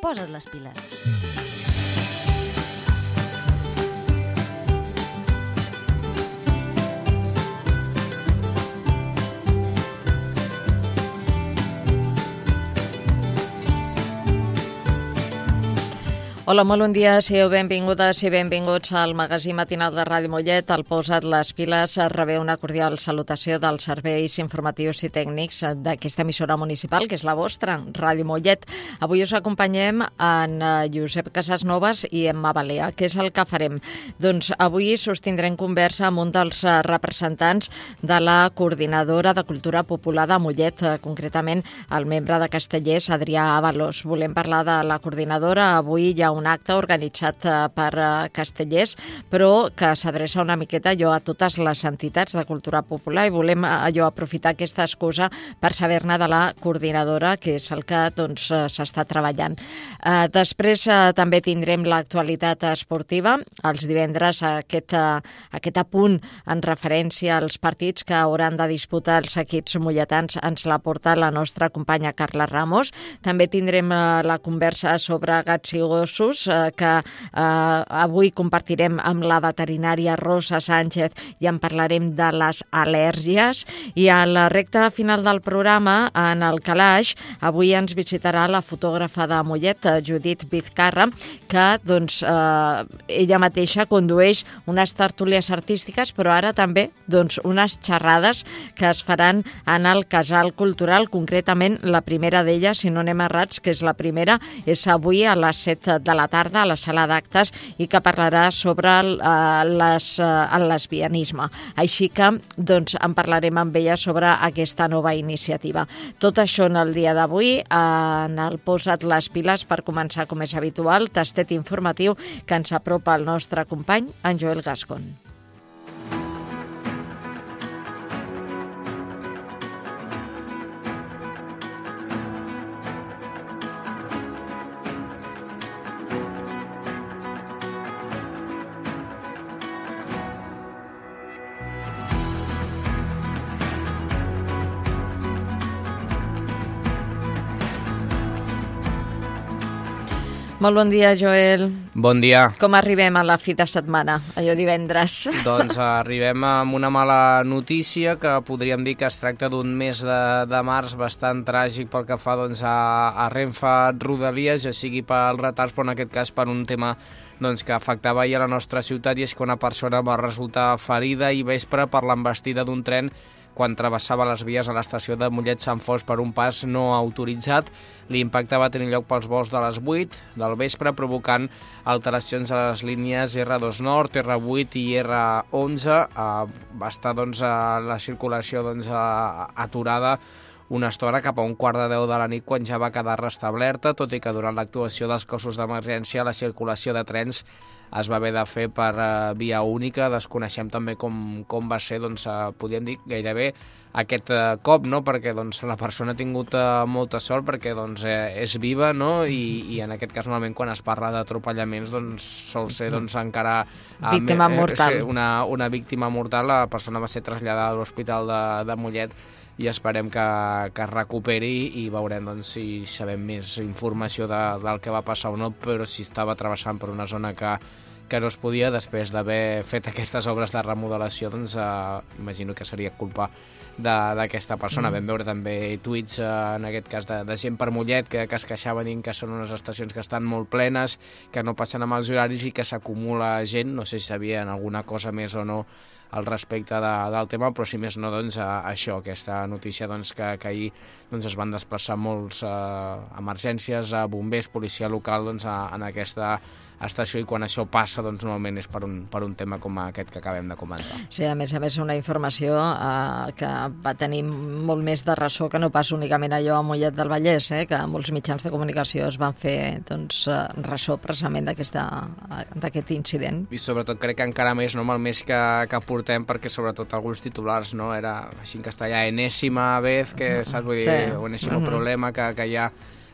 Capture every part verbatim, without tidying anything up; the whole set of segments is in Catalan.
posa't les piles. Hola, molt bon dia, sigueu benvingudes i benvinguts al magazín matinal de Ràdio Mollet. El Posa't les piles rebé una cordial salutació dels serveis informatius i tècnics d'aquesta emissora municipal, que és la vostra, Ràdio Mollet. Avui us acompanyem en Josep Casasnovas i Emma Balea. Què és el que farem? Doncs avui sostindrem conversa amb un dels representants de la Coordinadora de Cultura Popular de Mollet, concretament el membre de Castellers, Adrià Avalos. Volem parlar de la coordinadora. Avui hi ha un acte organitzat per Castellers, però que s'adreça una miqueta allò a totes les entitats de cultura popular, i volem allò aprofitar aquesta excusa per saber-ne de la coordinadora, que és el que doncs s'està treballant. Eh, després eh, també tindrem l'actualitat esportiva. Els divendres aquest, eh, aquest apunt en referència als partits que hauran de disputar els equips molletans ens la porta la nostra companya Carla Ramos. També tindrem eh, la conversa sobre gats i gossos, que eh, avui compartirem amb la veterinària Rosa Sánchez, i en parlarem de les al·lèrgies. I a la recta final del programa, en el calaix, avui ens visitarà la fotògrafa de Mollet, Judit Vizcarra, que doncs, eh, ella mateixa condueix unes tertúlies artístiques, però ara també doncs, unes xerrades que es faran en el Casal Cultural, concretament la primera d'elles, si no anem errats, que és la primera, és avui a les set de la tarda a la sala d'actes, i que parlarà sobre el, uh, les, uh, el lesbianisme. Així que doncs, en parlarem amb ella sobre aquesta nova iniciativa. Tot això en el dia d'avui, en el Posa't les piles, per començar, com és habitual, tastet informatiu que ens apropa el nostre company, en Joel Gascon. Molt bon dia, Joel. Bon dia. Com arribem a la fi de setmana, allò divendres? Doncs arribem amb una mala notícia, que podríem dir que es tracta d'un mes de, de març bastant tràgic pel que fa doncs, a, a Renfe Rodalies, ja sigui per retards, però en aquest cas per un tema doncs, que afectava ahir a la nostra ciutat, i és que una persona va resultar ferida ahir vespre per l'envestida d'un tren quan travessava les vies a l'estació de Mollet-Sant Fost per un pas no autoritzat. L'impacte va tenir lloc pels vols de les vuit del vespre, provocant alteracions a les línies erre dos Nord, erre vuit i erre onze. Eh, va estar doncs, la circulació doncs, aturada una estona cap a un quart de deu de la nit, quan ja va quedar restablerta, tot i que durant l'actuació dels cossos d'emergència la circulació de trens es va haver de fer per uh, via única. Desconeixem també com, com va ser, doncs, uh, podríem dir, gairebé aquest uh, cop, no? Perquè doncs, la persona ha tingut uh, molta sort, perquè doncs, eh, és viva, no? I, i en aquest cas, normalment, quan es parla d'atropellaments, doncs, sol ser doncs, encara uh, víctima eh, mortal. Una, una víctima mortal. La persona va ser traslladada a l'Hospital de, de Mollet, i esperem que, que es recuperi, i veurem doncs, si sabem més informació de, del que va passar o no, però si estava travessant per una zona que, que no es podia, després d'haver fet aquestes obres de remodelació, doncs eh, imagino que seria culpa d'aquesta persona. Mm. Vam veure també tuits, eh, en aquest cas, de, de gent per Mollet que, que es queixaven dient que són unes estacions que estan molt plenes, que no passen amb els horaris i que s'acumula gent. No sé si sabien alguna cosa més o no al respecte de, del tema, però si més no, doncs, a, això, aquesta notícia doncs, que, que ahir doncs, es van desplaçar molts eh, emergències, a bombers, policia local doncs, a, en aquesta estació, i quan això passa, doncs, normalment és per un, per un tema com aquest que acabem de comentar. Sí, a més a més, una informació eh, que va tenir molt més de ressò que no pas únicament allò a Mollet del Vallès, eh, que molts mitjans de comunicació es van fer doncs, ressò precisament d'aquest incident. I sobretot crec que encara més, no, amb el mes que, que portem, perquè sobretot alguns titulars, no, era així en castellà, enèsima vez, que saps, vull dir, sí. o enèsimo uh-huh. problema que, que hi ha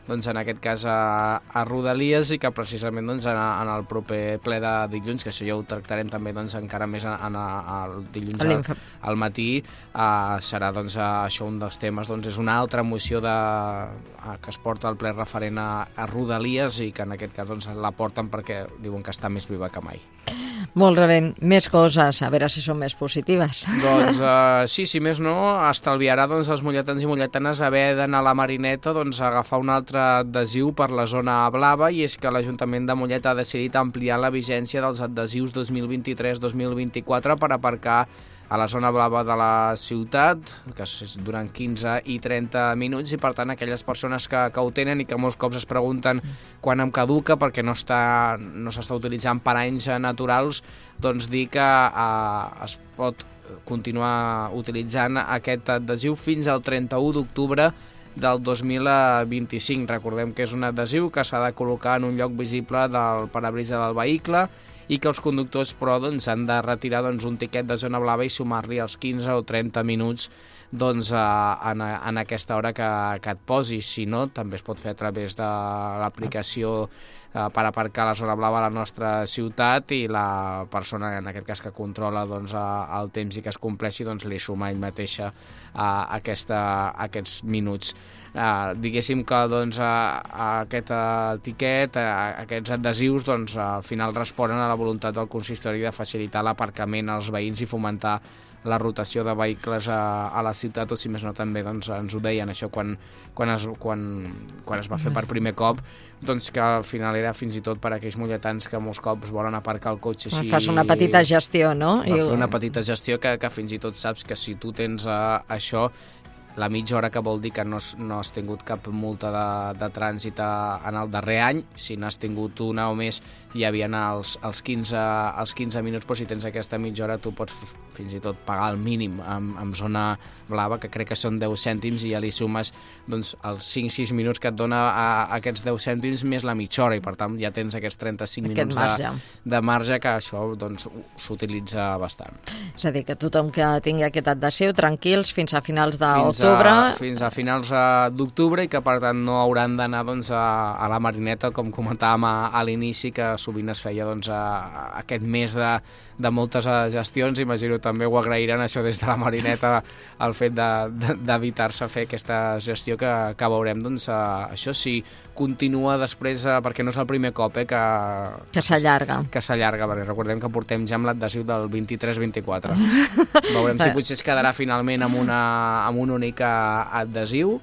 doncs, en aquest cas a, a Rodalies, i que precisament doncs, en, en el proper ple de dilluns, que això ja ho tractarem també doncs, encara més en, en, el dilluns al, al matí, uh, serà doncs, això un dels temes, doncs, és una altra moció de, uh, que es porta al ple referent a, a Rodalies, i que en aquest cas doncs, la porten perquè diuen que està més viva que mai. Molt bé, més coses, a veure si són més positives. Doncs uh, sí, si més no, estalviarà doncs, els molletans i molletanes haver d'anar a la Marineta doncs, a agafar un altre adhesiu per la zona blava, i és que l'Ajuntament de Mollet ha decidit ampliar la vigència dels adhesius dos mil vint-i-tres dos mil vint-i-quatre per aparcar a la zona blava de la ciutat, que és durant quinze i trenta minuts, i per tant aquelles persones que, que ho tenen i que molts cops es pregunten quan em caduca perquè no està, no s'està utilitzant per anys naturals, doncs dir que eh, es pot continuar utilitzant aquest adhesiu fins al trenta-u d'octubre del dos mil vint-i-cinc. Recordem que és un adhesiu que s'ha de col·locar en un lloc visible del parabrisa del vehicle, i que els conductors però doncs, han de retirar doncs, un tiquet de zona blava i sumar-li els quinze o trenta minuts doncs, a, en, en aquesta hora que, que et posi. Si no, també es pot fer a través de l'aplicació eh, per aparcar a la zona blava a la nostra ciutat, i la persona, en aquest cas que controla doncs, el temps i que es compleixi, doncs, li suma ell mateixa a, aquesta, a aquests minuts. Uh, diguéssim que doncs, a, a aquest uh, tiquet, a, a aquests adhesius, doncs, al final responen a la voluntat del consistori de facilitar l'aparcament als veïns i fomentar la rotació de vehicles a, a la ciutat, o si més no també doncs, ens ho deien això quan, quan, es, quan, quan es va fer per primer cop, doncs que al final era fins i tot per aquells molletans que molts cops volen aparcar el cotxe així. Fas una petita gestió, no? Va fer una petita gestió que, que fins i tot saps que si tu tens uh, això, la mitja hora, que vol dir que no has, no has tingut cap multa de, de trànsit a, en el darrer any. Si n'has tingut una o més, hi havia els, els, quinze, els quinze minuts, però si tens aquesta mitja hora tu pots fins i tot pagar el mínim amb, amb zona blava, que crec que són deu cèntims, i ja li sumes doncs, els cinc sis minuts que et dona a, a aquests deu cèntims més la mitja hora, i per tant ja tens aquests trenta-cinc Aquest minuts marge. De, de marge, que això doncs, s'utilitza bastant. És a dir, que tothom que tingui aquest adhesiu, tranquils, fins a finals d'octubre. Fins a finals d'octubre, i que per tant no hauran d'anar doncs, a, a la Marineta, com comentàvem a, a l'inici, que sovint es feia doncs, a, a aquest mes de, de moltes gestions. Imagino també ho agrairan això des de la Marineta, el fet d'evitar-se de, de, fer aquesta gestió, que, que veurem doncs, a, això sí, continua després, a, perquè no és el primer cop eh, que, que s'allarga. Que s'allarga, perquè recordem que portem ja amb l'adhesiu del vint-i-tres vint-i-quatre. Veurem si potser es quedarà finalment amb, una, amb un únic adhesiu,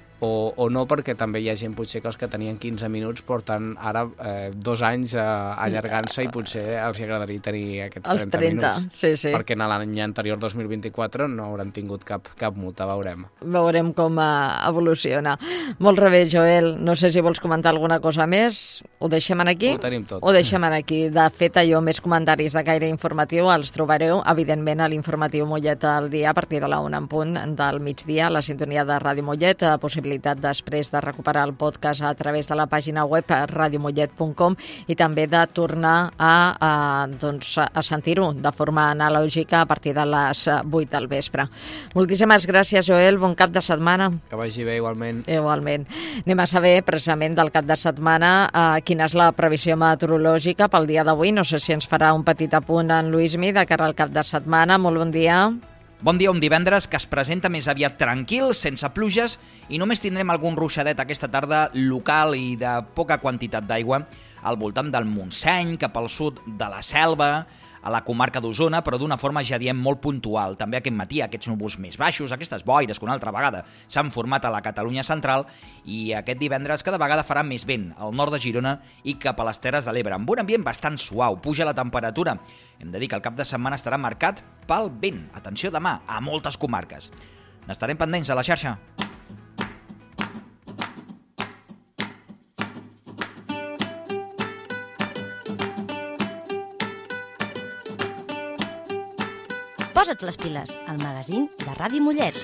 o, o no, perquè també hi ha gent potser que els que tenien quinze minuts porten ara eh, dos anys eh, allargant-se, i potser els agradaria tenir aquests trenta, trenta minuts, sí, sí. perquè en l'any anterior dos mil vint-i-quatre no hauran tingut cap, cap multa, veurem. Veurem com uh, evoluciona. Molt bé, Joel, no sé si vols comentar alguna cosa més, ho deixem aquí? Ho tenim tot. Ho deixem aquí. De fet, allò, més comentaris de gaire informatiu els trobareu, evidentment, a l'informatiu Mollet al dia, a partir de la una en punt del migdia, a la sintonia de Ràdio Mollet, a possibilitat després de recuperar el podcast a través de la pàgina web radio mollet punt com, i també de tornar a, a, doncs, a sentir-ho de forma analògica a partir de les vuit del vespre. Moltíssimes gràcies, Joel, bon cap de setmana. Que vagi bé, igualment. Igualment. Anem a saber, precisament, del cap de setmana, eh, quina és la previsió meteorològica pel dia d'avui. No sé si ens farà un petit apunt en Luismi de cara al cap de setmana. Molt bon dia. Bon dia, un divendres que es presenta més aviat tranquil, sense pluges, i només tindrem algun ruixadet aquesta tarda local i de poca quantitat d'aigua al voltant del Montseny, cap al sud de la Selva, a la comarca d'Osona, però d'una forma, ja diem, molt puntual. També aquest matí aquests núvols més baixos, aquestes boires que una altra vegada s'han format a la Catalunya central, i aquest divendres cada vegada farà més vent al nord de Girona i cap a les Terres de l'Ebre, amb un ambient bastant suau, puja la temperatura. Hem de dir que el cap de setmana estarà marcat pel vent. Atenció demà, a moltes comarques. N'estarem pendents a la xarxa. Posa't les piles, al magazín de Ràdio Mollet.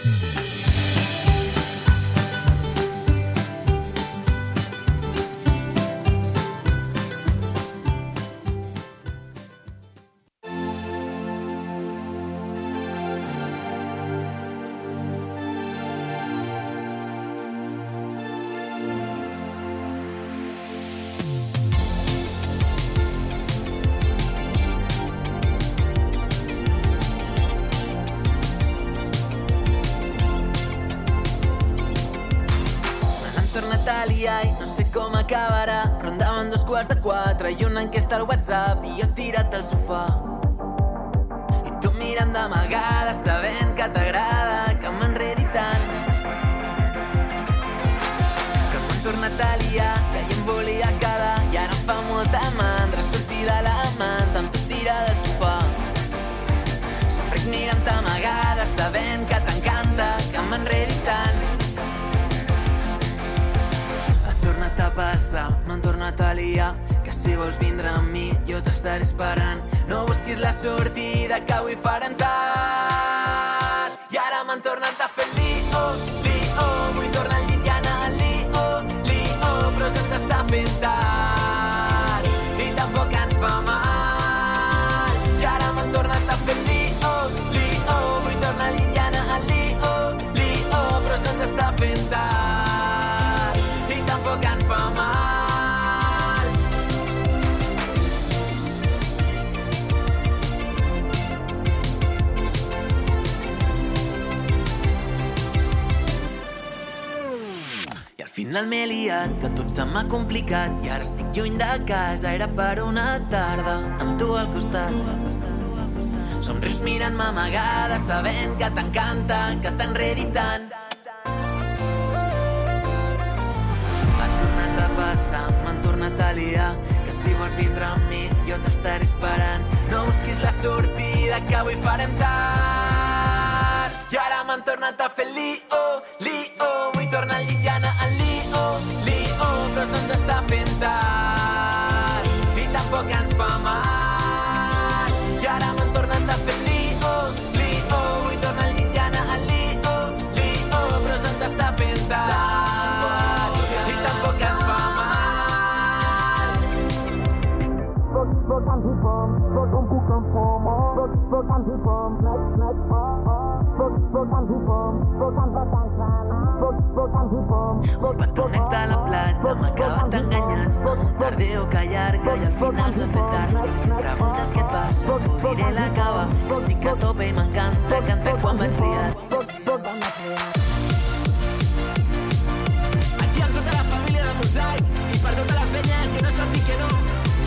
Natalia i no sé com acabarà. Rondaven dos quarts de quatre i una enquesta al WhatsApp i jo tirat al sofà. I tu mirant d'amagada, sabent que t'agrada, que m'enredi tant. Però m'han tornat a liar, que jo em volia quedar i ara em fa molta mandra sortir de la manta amb tu tirada al sofà. Somric mirant d'amagada, sabent que t'encanta, que m'enredi tant. A passar, m'han tornat a liar, que si vols vindre amb mi jo t'estaré esperant. No busquis la sortida, que avui farem tard. I ara m'han tornat a fer lío, lío, vull tornar al llit i anar al lío, lío, però se'ns està fent tard i tampoc ens fa mal. I ara m'han tornat a fer lío, lío, vull tornar al llit i anar al lío, lío, però se'ns està fent tard i tampoc ens fa mal. I al final m'he liat, que tot se m'ha complicat i ara estic lluny de casa, era per una tarda amb tu al costat. Somrius mirant-me amagada, sabent que t'encanta, que t'enredi tant. Passar, m'han tornat a liar, que si vols vindre amb mi jo t'estaré esperant. No busquis la sortida, que avui farem tard. I ara m'han tornat a fer lío, lío, vull tornar al llit i anar al lío, lío, però se'ns està fent tard i tampoc ens fa mal. I ara m'han tornat a fer lío, lío, vull tornar al llit i anar al lío, lío, però se'ns està fent tard i tampoc ens fa mal. Un petonet a la platja m'ha acabat enganyats amb un tardeo que allarga i al final s'ha fet tard. I si preguntes què et passa, t'ho diré la cava, que estic a tope i m'encanta cantar quan vaig liat. Aquí amb tota la família de Mosaic i per tota la penya que no sap dir que no.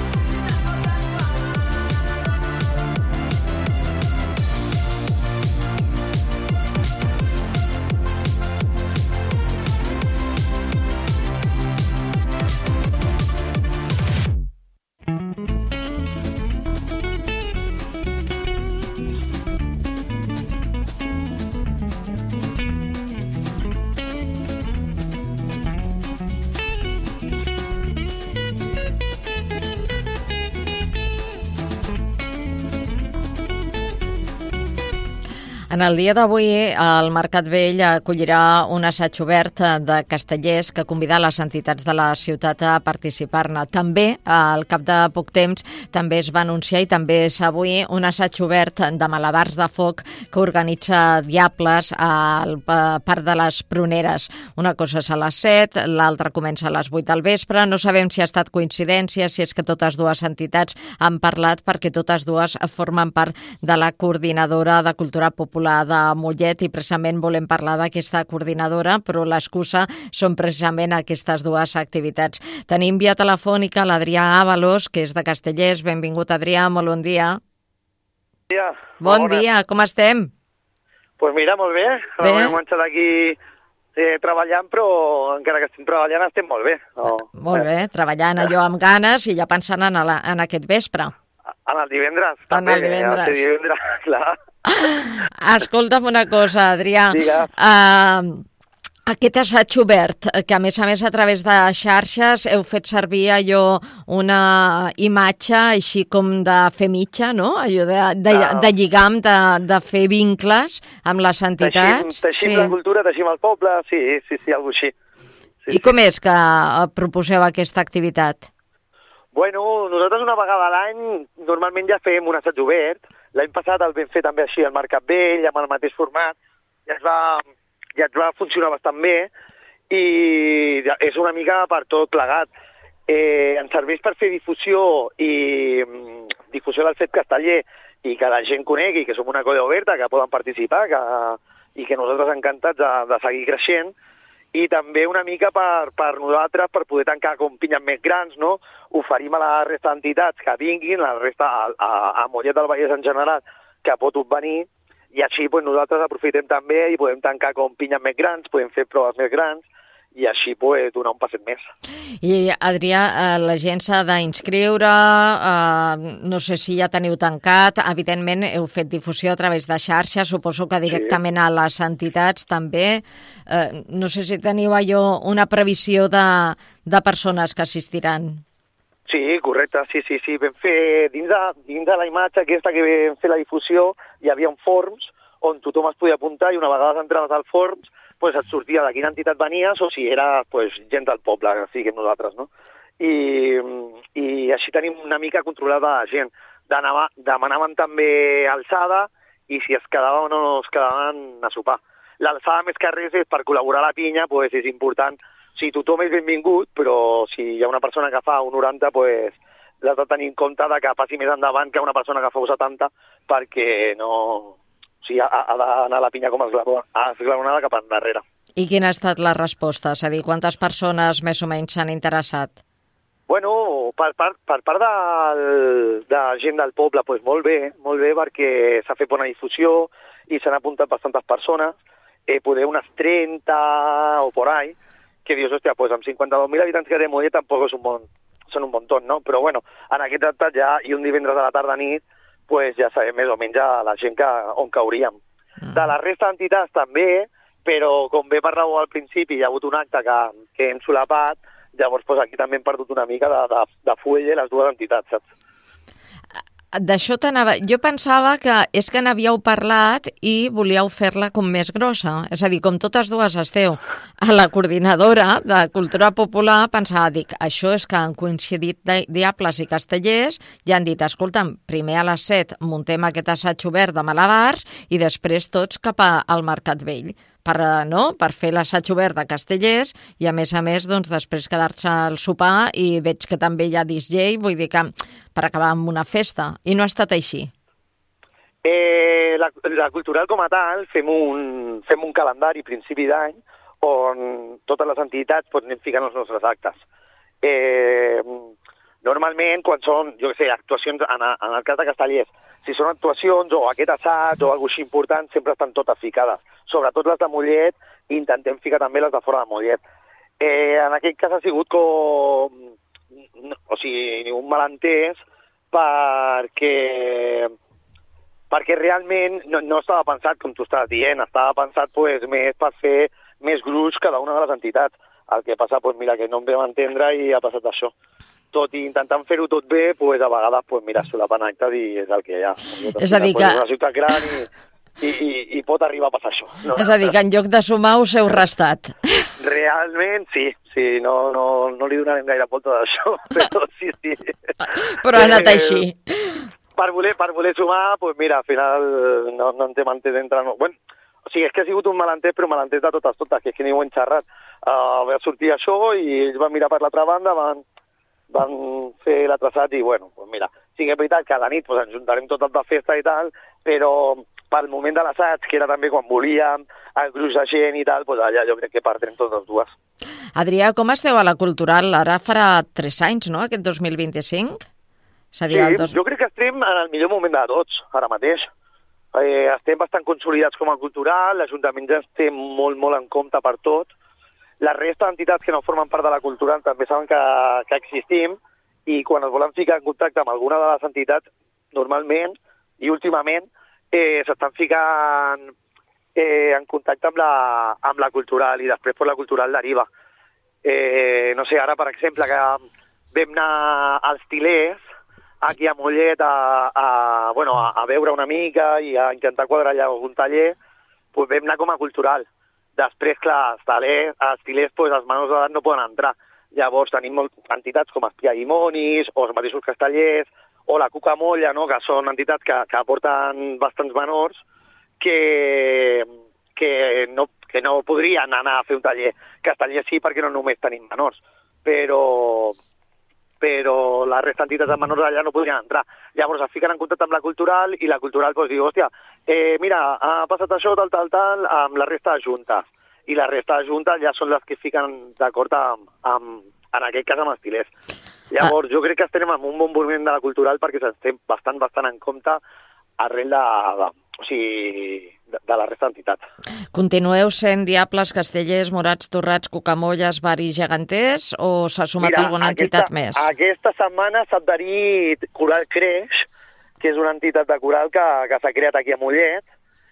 En el dia d'avui, el Mercat Vell acollirà un assaig obert de castellers que convida les entitats de la ciutat a participar-ne. També, al cap de poc temps, també es va anunciar i també és avui un assaig obert de malabars de foc que organitza Diables al Parc de les Pruneres. Una cosa és a les set, l'altra comença a les vuit del vespre. No sabem si ha estat coincidència, si és que totes dues entitats han parlat, perquè totes dues formen part de la Coordinadora de Cultura Popular de Mollet i precisament volem parlar d'aquesta coordinadora, però l'excusa són precisament aquestes dues activitats. Tenim via telefònica l'Adrià Ábalos, que és de Castellers. Benvingut, Adrià, molt bon dia. Bon dia. Bon dia, com estem? Doncs pues mira, molt bé. bé. Hem començat aquí eh, treballant, però encara que estem treballant estem molt bé. No? Molt bé, treballant allò amb ganes i ja pensant en, la, en aquest vespre. En el divendres. En també, el divendres. El divendres, clar. Escolta'm una cosa, Adrià. Digues. Uh, aquest assaig obert, que a més a més a través de xarxes heu fet servir allò una imatge així com de fer mitja, no? Allò de, de, de lligam, de, de fer vincles amb les entitats. Teixim, teixim sí. La cultura, teixim el poble, sí, sí, sí, alguna així. Sí, I com sí. és que proposeu aquesta activitat? Bueno, nosaltres una vegada a l'any normalment ja fem un assaig obert. L'any passat el vam fer també així al Mercat Vell, amb el mateix format, ja es va, ja es va funcionar bastant bé i és una mica per tot plegat. Eh, ens serveix per fer difusió i difusió del fet casteller i que la gent conegui que som una colla oberta, que poden participar que, i que nosaltres encantats de, de seguir creixent. i també una mica per, per nosaltres, per poder tancar com pinyes més grans, no? Oferim a la resta d'entitats que vinguin, la resta a, a, a Mollet del Vallès en general, que pot venir, i així pues, nosaltres aprofitem també i podem tancar com pinyes més grans, podem fer proves més grans, i així pues, donar un passet més. I, Adrià, la gent s'ha d'inscriure, eh, no sé si ja teniu tancat, evidentment heu fet difusió a través de xarxes, suposo que directament sí. A les entitats també. Eh, no sé si teniu allò una previsió de, de persones que assistiran. Sí, correcte, sí, sí, sí. Vam fer, dins de, dins de la imatge aquesta que vam fer la difusió, hi havia forms on tothom es podia apuntar i una vegada entraves al forms pues et sortia de quina entitat venies o si era pues, gent del poble, que siguem nosaltres, no? I, i així tenim una mica controlada la gent. Demanaven, demanaven també alçada i si es quedaven o no es quedaven a sopar. L'alçada més que res és per col·laborar a la pinya, pues, és important. O sigui, tothom és benvingut, però si hi ha una persona que fa un noranta, pues, l'has de tenir en compte de que passi més endavant que una persona que fa un setanta perquè no... O sigui, ha, ha d'anar a la pinya com esglaonada cap endarrere. I quina ha estat la resposta? És a dir, quantes persones més o menys s'han interessat? Bueno, per part, per part del, de gent del poble, pues molt bé, molt bé perquè s'ha fet bona difusió i s'han apuntat bastantes persones, eh, poder unes trenta o por ahí, que dius, hòstia, pues amb cinquanta-dos mil habitants que té Mollet tampoc és un bon, són un montón, no? Però bueno, en aquest tractat ja, i un divendres a la tarda nit, pues ja sabem més o menys a la gent que, on cauríem. Mm. De la resta d'entitats també, però com bé parlàveu al principi, hi ha hagut un acte que, que hem solapat, llavors pues, aquí també hem perdut una mica de, de, de fuelle les dues entitats, saps? D'això t'anava... Jo pensava que és que n'havíeu parlat i volíeu fer-la com més grossa. És a dir, com totes dues esteu a la coordinadora de Cultura Popular, pensava, dic, això és que han coincidit Diables i Castellers i han dit, escolta'm, primer a les set muntem aquest assaig obert de malabars i després tots cap al Mercat Vell. Per, no? per fer l'assaig obert de Castellers i, a més a més, doncs, després quedar-se al sopar i veig que també hi ha disc jockey, vull dir que per acabar amb una festa. I no ha estat així. Eh, la, la cultural com a tal, fem un, fem un calendari a principi d'any on totes les entitats pues, anem ficant els nostres actes. Eh, normalment, quan són, jo què sé, actuacions, en, en el cas de Castellers, si són actuacions o aquest assaig o alguna cosa així important, sempre estan totes ficades. Sobretot les de Mollet, i intentem ficar també les de fora de Mollet. Eh, en aquest cas ha sigut com... O sigui, un malentès perquè, perquè realment no, no estava pensat, com tu estaves dient, estava pensat pues, més per fer més gruix cada una de les entitats. El que passa, pues, mira, que no em vam entendre i ha passat això. Tot i intentant fer-ho tot bé, pues, a vegades pues, mira, solapen actes i és el que hi ha. És a dir que... És una ciutat gran i... I, i, i pot arribar a passar això. No? És a dir, que en lloc de sumar us heu restat. Realment, sí. sí no, no, no li donarem gaire volta d'això, però sí, sí. Però ha anat així. Per voler, per voler sumar, pues mira, al final no, no en té mantès entre... No. Bueno, o sigui, és que ha sigut un malentès, però un malentès de totes, totes, que és que ni ho hem xerrat. Uh, va sortir això i ells van mirar per l'altra banda, van, van fer la traçat i, bueno, pues mira, sí que és veritat que a la nit pues, ens juntarem tot el de festa i tal, però... pel moment de l'assaig, que era també quan volíem, el gruix de gent i tal, doncs allà jo crec que perdrem totes dues. Adrià, com esteu a la Cultural? Ara farà tres anys, no?, aquest dos mil vint-i-cinc? Sí, dos... jo crec que estem en el millor moment de tots, ara mateix. Eh, estem bastant consolidats com a Cultural, l'Ajuntament ja ens té molt, molt en compte per tot. La resta d'entitats que no formen part de la Cultural també saben que, que existim i quan es volen ficar en contacte amb alguna de les entitats, normalment i últimament, Eh, s'estan ficant eh, en contacte amb la, amb la Cultural i després per la Cultural deriva. Eh, no sé, ara, per exemple, que vam anar als Tilers, aquí a Mollet, a, a, bueno, a, a veure una mica i a intentar quadrar allà algun taller, pues vam anar com a Cultural. Després, clar, als Tilers, als Tilers pues, els menors d'edat no poden entrar. Llavors tenim molt, entitats com Espia i Monis, o els mateixos Castellers, o la Cucamolla, no? Que són entitats que, que aporten bastants menors que, que, no, que no podrien anar a fer un taller. Castellers sí, perquè no només tenim menors, però, però la resta d'entitats de menors allà no podrien entrar. Llavors es fiquen en contacte amb la Cultural i la Cultural pues, diu, hòstia, eh, mira, ha passat això, tal, tal, tal, amb la resta de juntes. i la resta de juntes ja són les que fiquen d'acord amb, amb, en aquest cas amb els tilers. Llavors, ah. jo crec que estem en un bon moviment de la cultural perquè s'estem bastant, bastant en compte arrel de, de, o sigui, de, de la resta d'entitats. Continueu sent Diables, Castellers, Morats, Torrats, Cucamolles, Bari, Geganters o s'ha sumat Mira, alguna aquesta, entitat més? Aquesta setmana s'ha adherit Coral Creix, que és una entitat de coral que, que s'ha creat aquí a Mollet,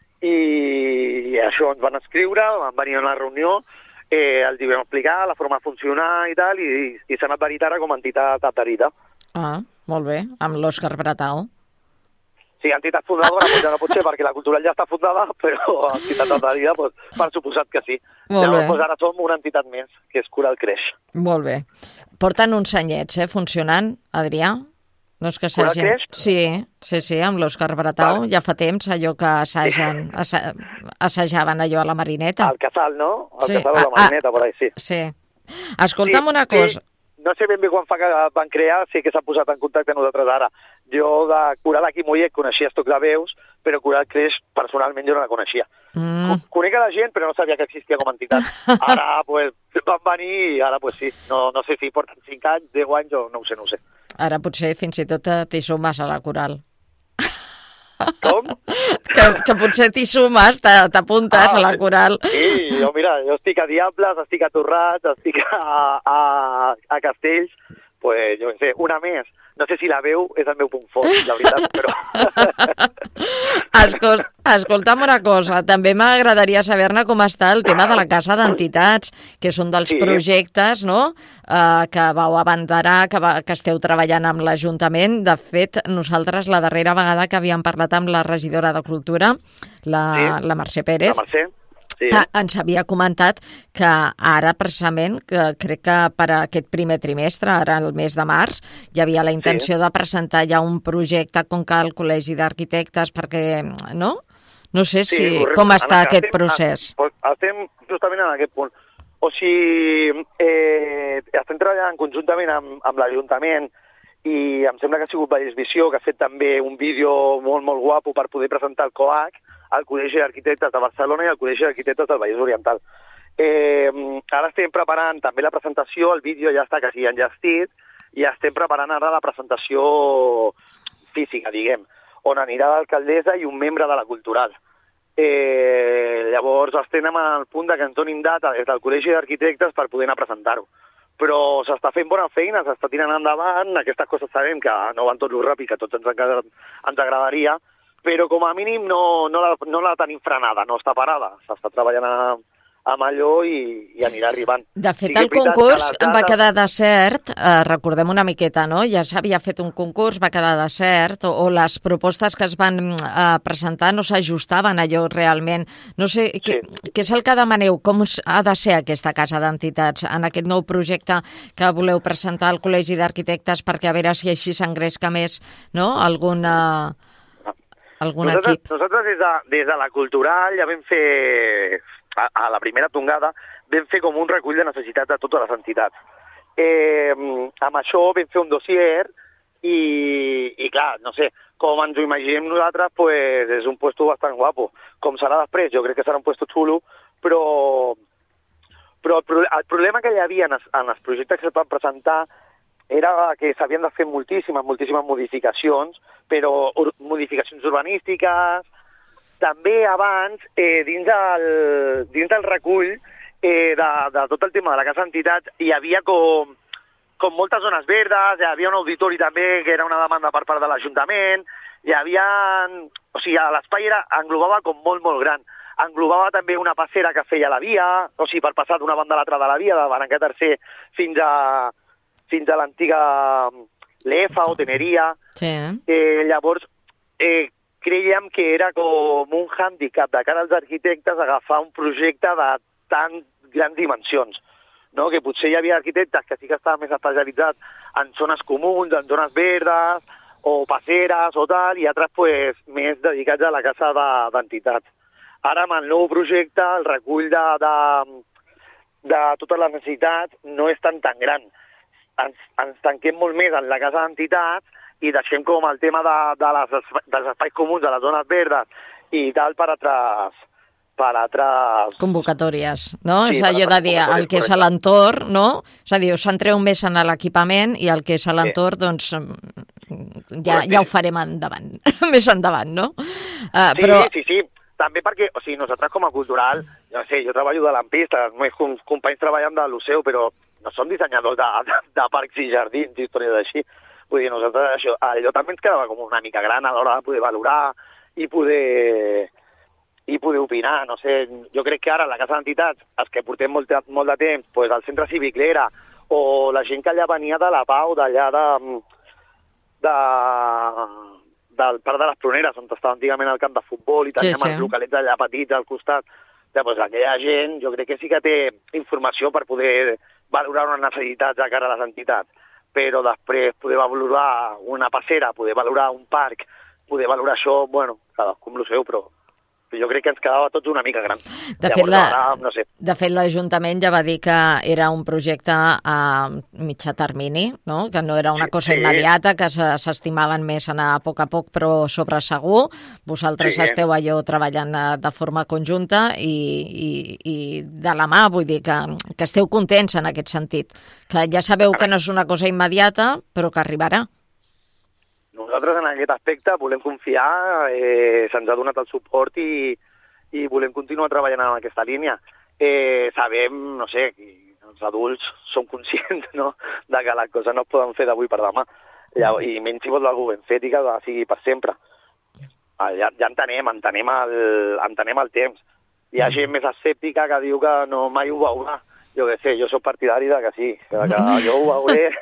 i això ens van escriure, van venir a una reunió, eh, els vam explicar la forma de funcionar i tal, i, i s'han adherit ara com a entitat adherida. Ah, molt bé, amb l'Òscar Bretau. Sí, entitat fundadora, doncs ja no pot ser, perquè la cultural ja està fundada, però entitat adherida, doncs, per suposat que sí. Molt bé. Llavors, ara som una entitat més, que és Coral Creix. Molt bé. Porten uns anyets, eh, funcionant, Adrià? No és que Coral Creix? Sí, sí, sí, amb l'Òscar Bretau. Vale. Ja fa temps allò que assagen, assa... assajaven allò a la Marineta. Al Casal, no? Al sí. Casal de la Marineta, ah, per ahí, sí. Sí. Escolta'm sí, una cosa. Sí. No sé ben bé quan fa que van crear, sí que s'ha posat en contacte amb nosaltres ara. Jo de Coral aquí a Mollet coneixia Estoc de Veus, però Coral Creix personalment jo no la coneixia. Mm. Conec a la gent, però no sabia que existia com a entitat. Ara pues, van venir i ara pues, sí. No, no sé si porten cinc anys, deu anys o no ho sé, no ho sé. Ara potser fins i tot t'hi sumes a la Coral. Com? Que, que potser t'hi sumes, t'apuntes ah, a la Coral. Sí, jo mira, jo estic a Diables, estic a Torrats, estic a, a, a Castells, pues jo sé, una més. No sé si la veu és el meu punt fort, la veritat, però... Escol Escolta'm una cosa, també m'agradaria saber-ne com està el tema de la Casa d'Entitats, que és un dels sí. projectes, no?, eh, que vau abanderar, que, va, que esteu treballant amb l'Ajuntament. De fet, nosaltres la darrera vegada que havíem parlat amb la regidora de Cultura, la, sí. la Mercè Pérez, la Mercè. Sí. ens havia comentat que ara, precisament, que crec que per aquest primer trimestre, ara el mes de març, hi havia la intenció sí. de presentar ja un projecte com que el Col·legi d'Arquitectes, perquè, no? No sé si sí, com està aquest estem, procés. Estem justament en aquest punt. O sigui, eh, estem treballant conjuntament amb, amb l'Ajuntament i em sembla que ha sigut Vallès Visió, que ha fet també un vídeo molt, molt guapo per poder presentar el COAC, al Col·legi d'Arquitectes de Barcelona i al Col·legi d'Arquitectes del Vallès Oriental. Eh, ara estem preparant també la presentació, el vídeo ja està quasi enllestit, i estem preparant ara la presentació física, diguem, on anirà l'alcaldessa i un membre de la cultural. Eh, llavors estem en el punt de que ens donin data des del Col·legi d'Arquitectes per poder anar a presentar-ho. Però s'està fent bona feina, s'està tirant endavant, aquestes coses sabem que no van tot lo ràpid, que tots ens, ens agradaria, però com a mínim no, no, la, no la tenim frenada, no està parada, s'està treballant a, amb allò i, i anirà arribant. De fet, sí el concurs dates... va quedar desert, eh, recordem una miqueta, no? Ja s'havia fet un concurs, va quedar desert, o, o les propostes que es van eh, presentar no s'ajustaven a allò realment. No sé, sí. què, què és el que demaneu? Com ha de ser aquesta casa d'entitats en aquest nou projecte que voleu presentar al Col·legi d'Arquitectes perquè a veure si així s'engresca més, no?, alguna... algun nosaltres, equip. Nosaltres des de, des de la cultural ja vam fer, a, a la primera tongada, vam fer com un recull de necessitats de totes les entitats. Eh, amb això vam fer un dossier i, i clar, no sé, com ens ho imaginem nosaltres, pues, és un puesto bastant guapo. Com serà després, jo crec que serà un puesto xulo, però, però el, pro, el problema que hi havia en els, en els projectes que es van presentar era que s'havien de fer moltíssimes, moltíssimes modificacions, però ur modificacions urbanístiques. També abans, eh, dins, el, dins del recull eh, de, de tot el tema de la casa d'entitats, hi havia com, com moltes zones verdes, hi havia un auditori també, que era una demanda per part de l'Ajuntament, hi havia... O sigui, l'espai englobava com molt, molt gran. Englobava també una passera que feia la via, o sigui, per passar d'una banda a l'altra de la via, de Baranquer Tercer fins a... fins a l'antiga l'E F A o Teneria. Sí. Eh, llavors, eh, creiem que era com un hàndicap de cara als arquitectes agafar un projecte de tan grans dimensions, no? Que potser hi havia arquitectes que sí que estaven més especialitzats en zones comuns, en zones verdes, o passeres o tal, i altres pues, més dedicats a la casa d'entitats. Ara, amb el nou projecte, el recull de, de, de totes les necessitats no és tan tan gran. Ens, ens tanquem molt més en la casa d'entitats i deixem com el tema de, de les, dels espais comuns, de les zones verdes i tal per altres, per altres... Convocatòries, no? Sí, és allò de dir, el que és a l'entorn, no? És a dir, us centreu més en l'equipament i el que és a l'entorn, sí. doncs ja, ja ho farem endavant, més endavant, no? Uh, sí, però... sí, sí. També perquè, o sigui, nosaltres com a cultural, no sé, jo treballo de lampista, els meus companys treballen de l'Oceu, però no som dissenyadors de, de, de parcs i jardins i històries així. Vull dir, nosaltres això, allò també ens quedava com una mica gran a l'hora de poder valorar i poder, i poder opinar. No sé, jo crec que ara a la Casa d'Entitats, els que portem molt, molt de temps, pues, el centre cívic l'era, o la gent que allà venia de la Pau, d'allà de... de del Parc de les Pruneres, on estava antigament el camp de futbol i teníem sí, sí. els localets allà petits al costat. Ja, doncs, aquella gent, jo crec que sí que té informació per poder valorar unes necessitats de cara a les entitats, però després poder valorar una passera, poder valorar un parc, poder valorar això, bueno, cadascú amb el seu, però jo crec que ens quedava tots una mica gran. De fet, la, ara, no sé. De fet, l'Ajuntament ja va dir que era un projecte a mitjà termini, no? Que no era una sí, cosa sí. immediata, que s'estimaven més anar a poc a poc, però sobre segur. Vosaltres sí. esteu allò treballant de forma conjunta i, i, i de la mà, vull dir que, que esteu contents en aquest sentit. Que ja sabeu que no és una cosa immediata, però que arribarà. Nosaltres en aquest aspecte volem confiar, eh, se'ns ha donat el suport i, i volem continuar treballant en aquesta línia. Eh, sabem, no sé, els adults som conscients, no?, de que les coses no es poden fer d'avui per demà, ja, i menys si vols algú ben fet i que sigui per sempre. Ja, ja entenem, entenem el, entenem el temps. Hi ha gent més escèptica que diu que no mai ho veurà. Jo què sé, jo soc partidari de que sí, que, que jo ho veuré,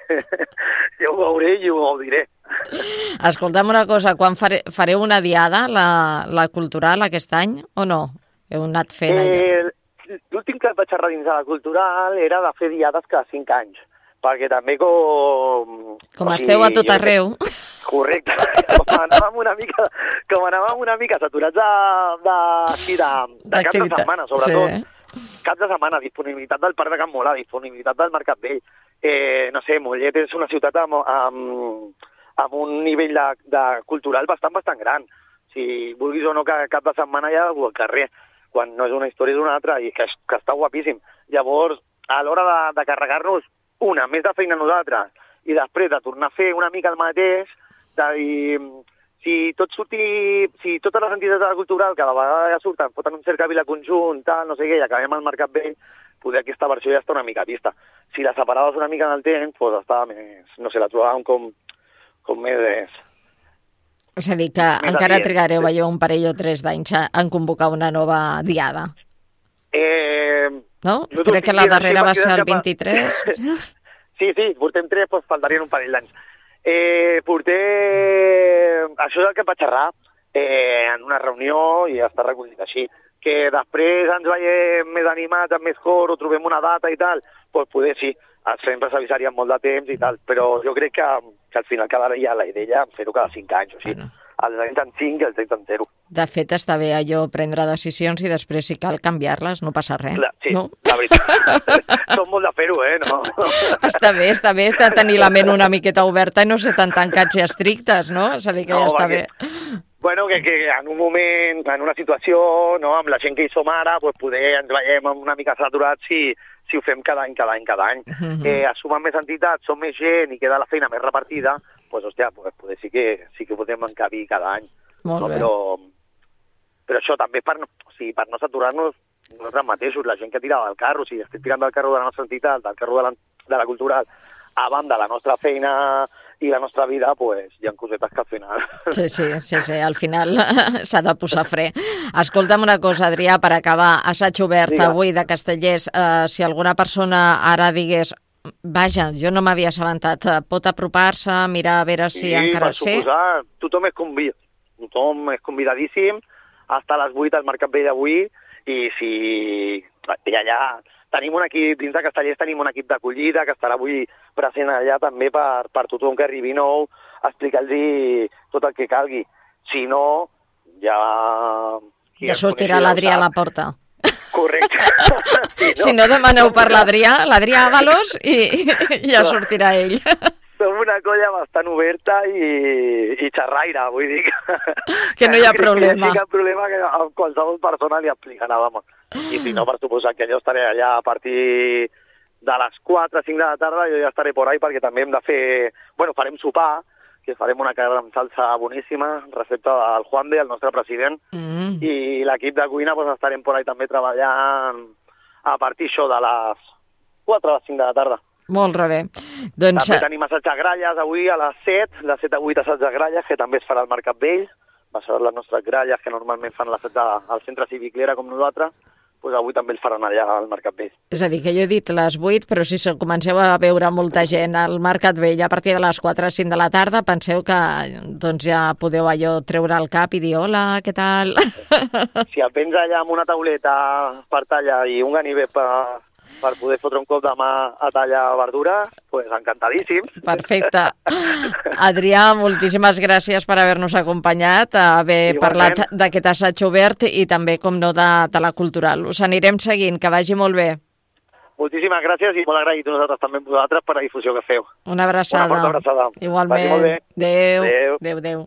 jo ho veuré i ho diré. Escolta'm una cosa, quan fare, fareu una diada, la, la cultural, aquest any, o no? Heu anat fent allò? Eh, L'últim que vaig xerrar dins de la cultural era de fer diades cada cinc anys, perquè també com... Com esteu sigui, a tot arreu. Jo, correcte, com anàvem una mica, com anàvem una mica saturats de, de, de, de, de cap de setmana, sobretot. Sí. Cap de setmana, disponibilitat del Parc de Can Mola, disponibilitat del Mercat Vell. Eh, no sé, Mollet és una ciutat amb, amb, amb un nivell de, de cultural bastant, bastant gran. Si vulguis o no, que cap de setmana hi ha algú al carrer. Quan no és una història és una altra, i que, que està guapíssim. Llavors, a l'hora de, de carregar-nos una, més de feina a nosaltres, i després de tornar a fer una mica el mateix, de dir... Si tot surti, si totes les entitats de la cultural cada vegada ja surten, foten un cercavila conjunt, tal, no sé què, i acabem al Mercat Vell, poder aquesta versió ja està una mica vista. Si la separaves una mica en el temps, doncs estava més, no sé, la trobàvem com, com més... És a dir, que encara trigareu allò un parell o tres d'anys en convocar una nova diada. Eh, no? Crec que la darrera va ser el vint-i-tres. Sí, sí, portem tres, doncs faltarien un parell d'anys. Eh, portem... Això és el que vaig xerrar eh, en una reunió i està recollit així. Que després ens veiem més animats, amb més cor, o trobem una data i tal, doncs poder sí, sempre s'avisarien molt de temps i tal, però jo crec que, que al final quedaria la idea fer-ho cada cinc anys, o sigui, bueno. Els anys en cinc i els anys en zero. De fet, està bé allò prendre decisions i després si cal canviar-les, no passa res. La, sí, no? La veritat. Som molt de fer-ho, eh? No. Està bé, està bé de tenir la ment una miqueta oberta i no ser tan tancats i estrictes, no? És a dir, que no, ja està perquè... bé. Bueno, que, que en un moment, en una situació, no, amb la gent que hi som ara, pues, poder ens veiem una mica saturats si, si ho fem cada any, cada any, cada any. Uh-huh. Eh, sumen més entitats, som més gent i queda la feina més repartida, pues, hòstia, pues, poder sí que, sí que podem encabir cada any. Molt no? bé. Però, però això també per no, o sigui, per no saturar-nos nosaltres mateixos, la gent que tirava del carro, o sigui, estic tirant del carro de la nostra entitat, del carro de la, de la cultural, a banda la nostra feina i la nostra vida, pues, hi ha cosetes que al final... Sí, sí, sí, sí. Al final s'ha de posar fre. Escolta'm una cosa, Adrià, per acabar, assaig obert Digue. Avui de Castellers. Uh, si alguna persona ara digués vaja, jo no m'havia assabentat, pot apropar-se, mirar a veure si sí, encara... Sí, per suposar, tothom és, convid... tothom és convidadíssim, hasta a les vuit al Mercat Vell avui, i si... I allà... Tenim un equip, dins de Castellers tenim un equip d'acollida que estarà avui present allà també per, per tothom que arribi nou, explicar-los tot el que calgui. Si no, ja... Ja sortirà l'Adrià a la porta. Correcte. Si no, si no demaneu per l'Adrià, l'Adrià Avalos, i, i ja sortirà ell. som una colla bastant oberta i, i xerraire, vull dir que... Que no hi ha problema. No hi ha cap problema que a qualsevol persona li explicarà, vamos. I si no, per suposat que jo estaré allà a partir de les quatre o cinc de la tarda, jo ja estaré por ahí perquè també hem de fer... Bueno, farem sopar, que farem una carn amb salsa boníssima, recepta del Juan de, el nostre president, mm. i l'equip de cuina pues, estarem por ahí també treballant a partir això de les quatre o les cinc de la tarda. Molt bé. Doncs... També tenim assaig de gralles avui a les set, de set a vuit assaig de gralles, que també es farà al Mercat Vell, va ser les nostres gralles que normalment fan l'assaig al centre cívic Lera com nosaltres, pues avui també els faran allà al Mercat Vell. És a dir, que jo he dit les vuit, però si comenceu a veure molta gent al Mercat Vell a partir de les quatre o cinc de la tarda, penseu que doncs ja podeu allò treure el cap i dir hola, què tal? Si et vens allà amb una tauleta per tallar i un ganivet per, per poder fotre un cop de mà a tallar verdura, pues encantadíssims. Perfecte. Adrià, moltíssimes gràcies per haver-nos acompanyat, haver Igualment. parlat d'aquest assaig obert i també, com no, de, de la cultural. Us anirem seguint, que vagi molt bé. Moltíssimes gràcies i molt agraït a nosaltres també amb vosaltres per la difusió que feu. Una abraçada. Una forta abraçada. Igualment. Vagi molt bé. Adéu. Adéu. Adéu, adéu.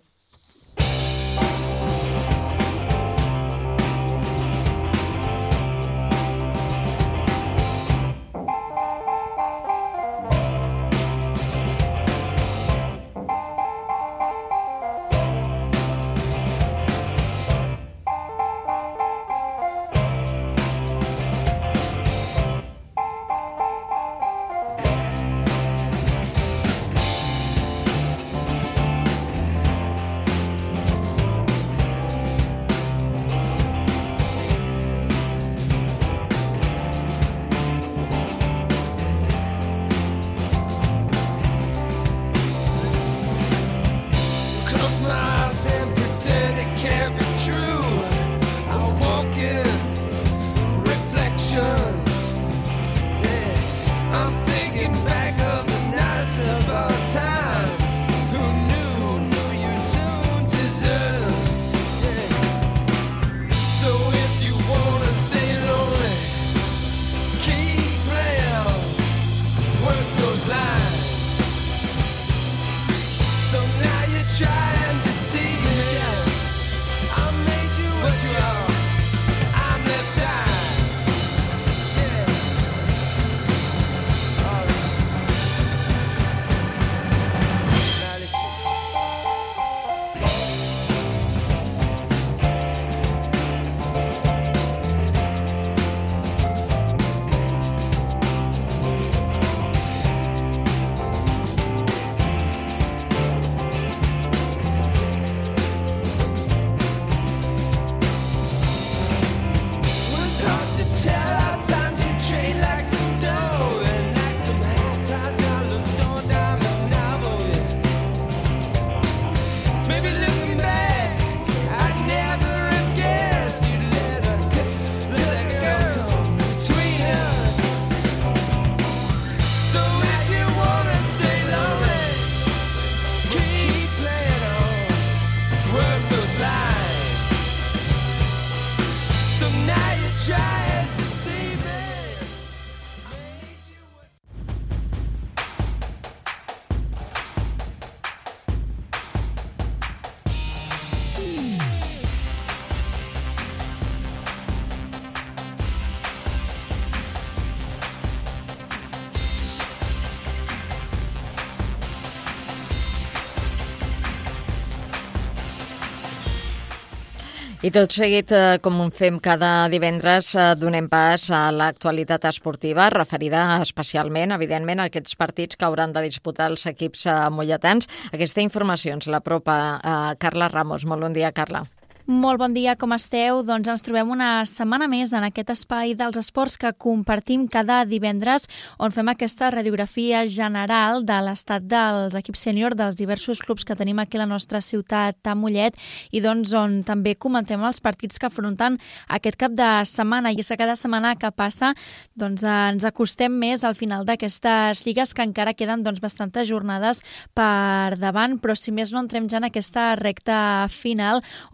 I tot seguit, com fem cada divendres, donem pas a l'actualitat esportiva, referida especialment, evidentment, a aquests partits que hauran de disputar els equips molletans. Aquesta informació ens l'apropa Carla Ramos. Molt bon dia, Carla. Molt bon dia, com esteu? Doncs ens trobem una setmana més en aquest espai dels esports que compartim cada divendres, on fem aquesta radiografia general de l'estat dels equips sènior dels diversos clubs que tenim aquí a la nostra ciutat a Mollet i doncs on també comentem els partits que afronten aquest cap de setmana. I és que cada setmana que passa doncs ens acostem més al final d'aquestes lligues que encara queden doncs bastantes jornades per davant, però si més no entrem ja en aquesta recta final on queden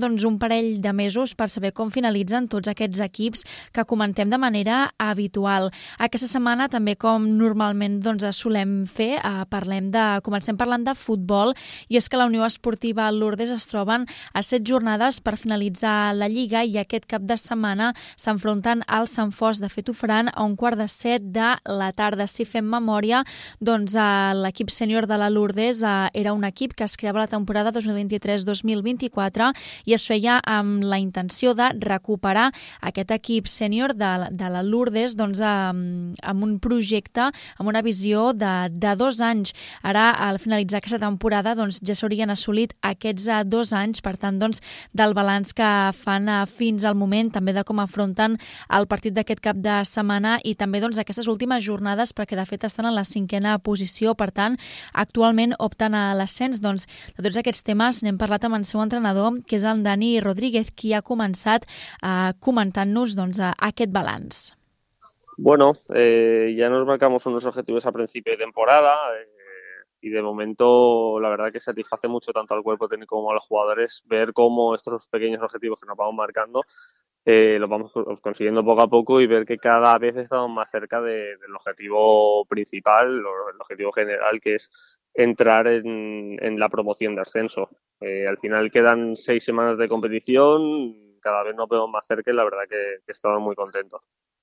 doncs, un parell de mesos per saber com finalitzen tots aquests equips que comentem de manera habitual. Aquesta setmana, també com normalment doncs, solem fer, eh, parlem de, comencem parlant de futbol, i és que la Unió Esportiva Lourdes es troben a set jornades per finalitzar la Lliga i aquest cap de setmana s'enfronten al Sant Fost de Fetofran a un quart de set de la tarda. Si fem memòria, doncs eh, l'equip sènior de la Lourdes eh, era un equip que es creava la temporada dos mil vint-i-tres dos mil vint-i-quatre i es feia amb la intenció de recuperar aquest equip sènior de, de la Lourdes doncs, amb, amb un projecte, amb una visió de, de dos anys. Ara, al finalitzar aquesta temporada, doncs, ja s'haurien assolit aquests eh, dos anys, per tant, doncs, del balanç que fan eh, fins al moment, també de com afronten el partit d'aquest cap de setmana i també doncs, aquestes últimes jornades, perquè de fet estan en la cinquena posició, per tant, actualment opten a l'ascens. Doncs, de tots aquests temes n'hem parlat amb el seu entrenador, que és el Dani Rodríguez, qui ha començat eh, comentant-nos doncs, aquest balanç. Bueno, eh, ya nos marcamos unos objetivos a principio de temporada eh, y de momento la verdad que satisface mucho tanto al cuerpo técnico como a los jugadores ver cómo estos pequeños objetivos que nos vamos marcando eh, los vamos consiguiendo poco a poco y ver que cada vez estamos más cerca de, del objetivo principal, el objetivo general, que es entrar en, en la promoción de ascenso. Eh, al final quedan seis semanas de competición, cada vez nos vemos más cerca y la verdad que, que estamos muy contentos.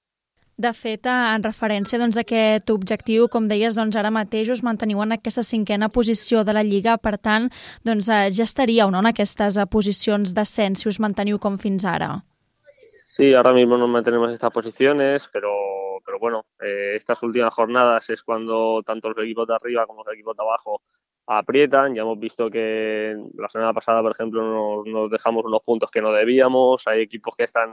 De fet, en referència doncs, a aquest objectiu, com deies, doncs, ara mateix us manteniu en aquesta cinquena posició de la Lliga, per tant, doncs, ja estaríeu no, en aquestes posicions d'ascens si us manteniu com fins ara. Sí, ahora mismo nos mantenemos en estas posiciones, pero, pero bueno, eh, estas últimas jornadas es cuando tanto los equipos de arriba como los equipos de abajo aprietan. Ya hemos visto que la semana pasada, por ejemplo, nos, nos dejamos unos puntos que no debíamos. Hay equipos que están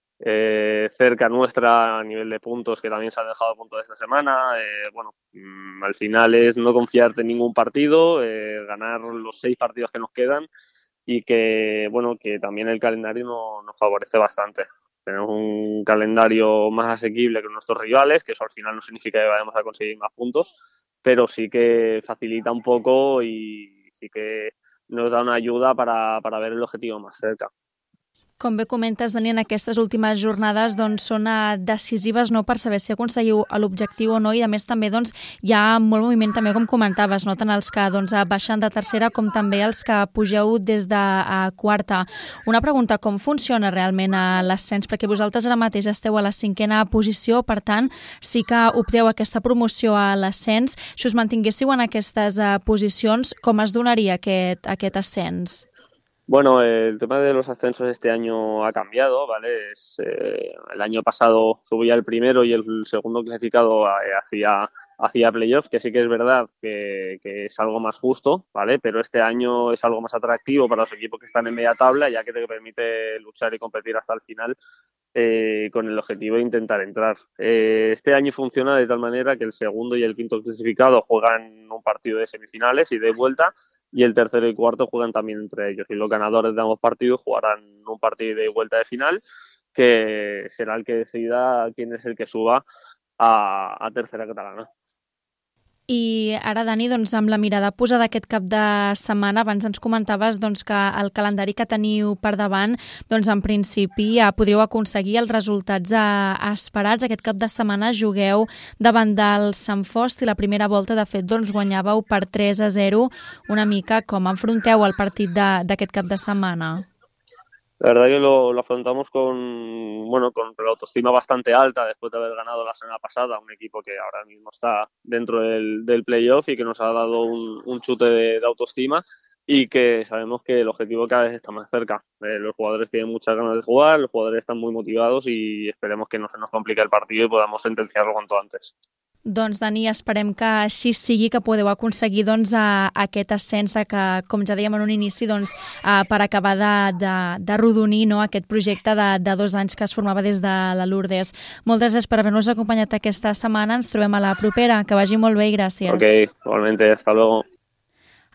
Eh, cerca nuestra a nivel de puntos que también se han dejado puntos esta semana. Eh, bueno, mmm, al final es no confiarte en ningún partido, eh, ganar los seis partidos que nos quedan y que bueno que también el calendario no, nos favorece bastante. Tenemos un calendario más asequible que nuestros rivales, que eso al final no significa que vayamos a conseguir más puntos, pero sí que facilita un poco y sí que nos da una ayuda para, para ver el objetivo más cerca. Com bé comentes, Dani, en aquestes últimes jornades doncs, són decisives no, per saber si aconseguiu l'objectiu o no, i a més també doncs, hi ha molt moviment, també com comentaves, no? Tant els que doncs, baixen de tercera com també els que pugeu des de a quarta. Una pregunta, com funciona realment l'ascens? Perquè vosaltres ara mateix esteu a la cinquena posició, per tant, sí que opteu aquesta promoció a l'ascens. Si us mantinguéssiu en aquestes posicions, com es donaria aquest, aquest ascens? Bueno, el tema de los ascensos este año ha cambiado, ¿vale? Es, eh, el año pasado subía el primero y el segundo clasificado eh, hacía, hacía playoff, que sí que es verdad que, que es algo más justo, ¿vale? Pero este año es algo más atractivo para los equipos que están en media tabla, ya que te permite luchar y competir hasta el final eh, con el objetivo de intentar entrar. Eh, este año funciona de tal manera que el segundo y el quinto clasificado juegan un partido de semifinales y de vuelta, y el tercero y cuarto juegan también entre ellos. Y los ganadores de ambos partidos jugarán un partido de vuelta de final, que será el que decida quién es el que suba a, a tercera catalana. I ara, Dani, doncs, amb la mirada posada aquest cap de setmana, abans ens comentaves doncs, que el calendari que teniu per davant, doncs, en principi ja podríeu aconseguir els resultats esperats. Aquest cap de setmana jugueu davant del Sant Fost i la primera volta, de fet, doncs, guanyàveu per tres a zero. Una mica com enfronteu el partit d'aquest cap de setmana? La verdad que lo, lo afrontamos con, bueno, con la autoestima bastante alta después de haber ganado la semana pasada un equipo que ahora mismo está dentro del, del playoff y que nos ha dado un, un chute de, de autoestima y que sabemos que el objetivo cada vez está más cerca. Eh, los jugadores tienen muchas ganas de jugar, los jugadores están muy motivados y esperemos que no se nos complique el partido y podamos sentenciarlo cuanto antes. Doncs, Dani, esperem que així sigui, que podeu aconseguir doncs, a, a aquest ascens de que, com ja dèiem en un inici, doncs, a, per acabar de, de, de rodonir no, aquest projecte de, de dos anys que es formava des de la Lourdes. Moltes gràcies per haver-nos acompanyat aquesta setmana. Ens trobem a la propera. Que vagi molt bé i gràcies. Ok, igualmente. Hasta luego.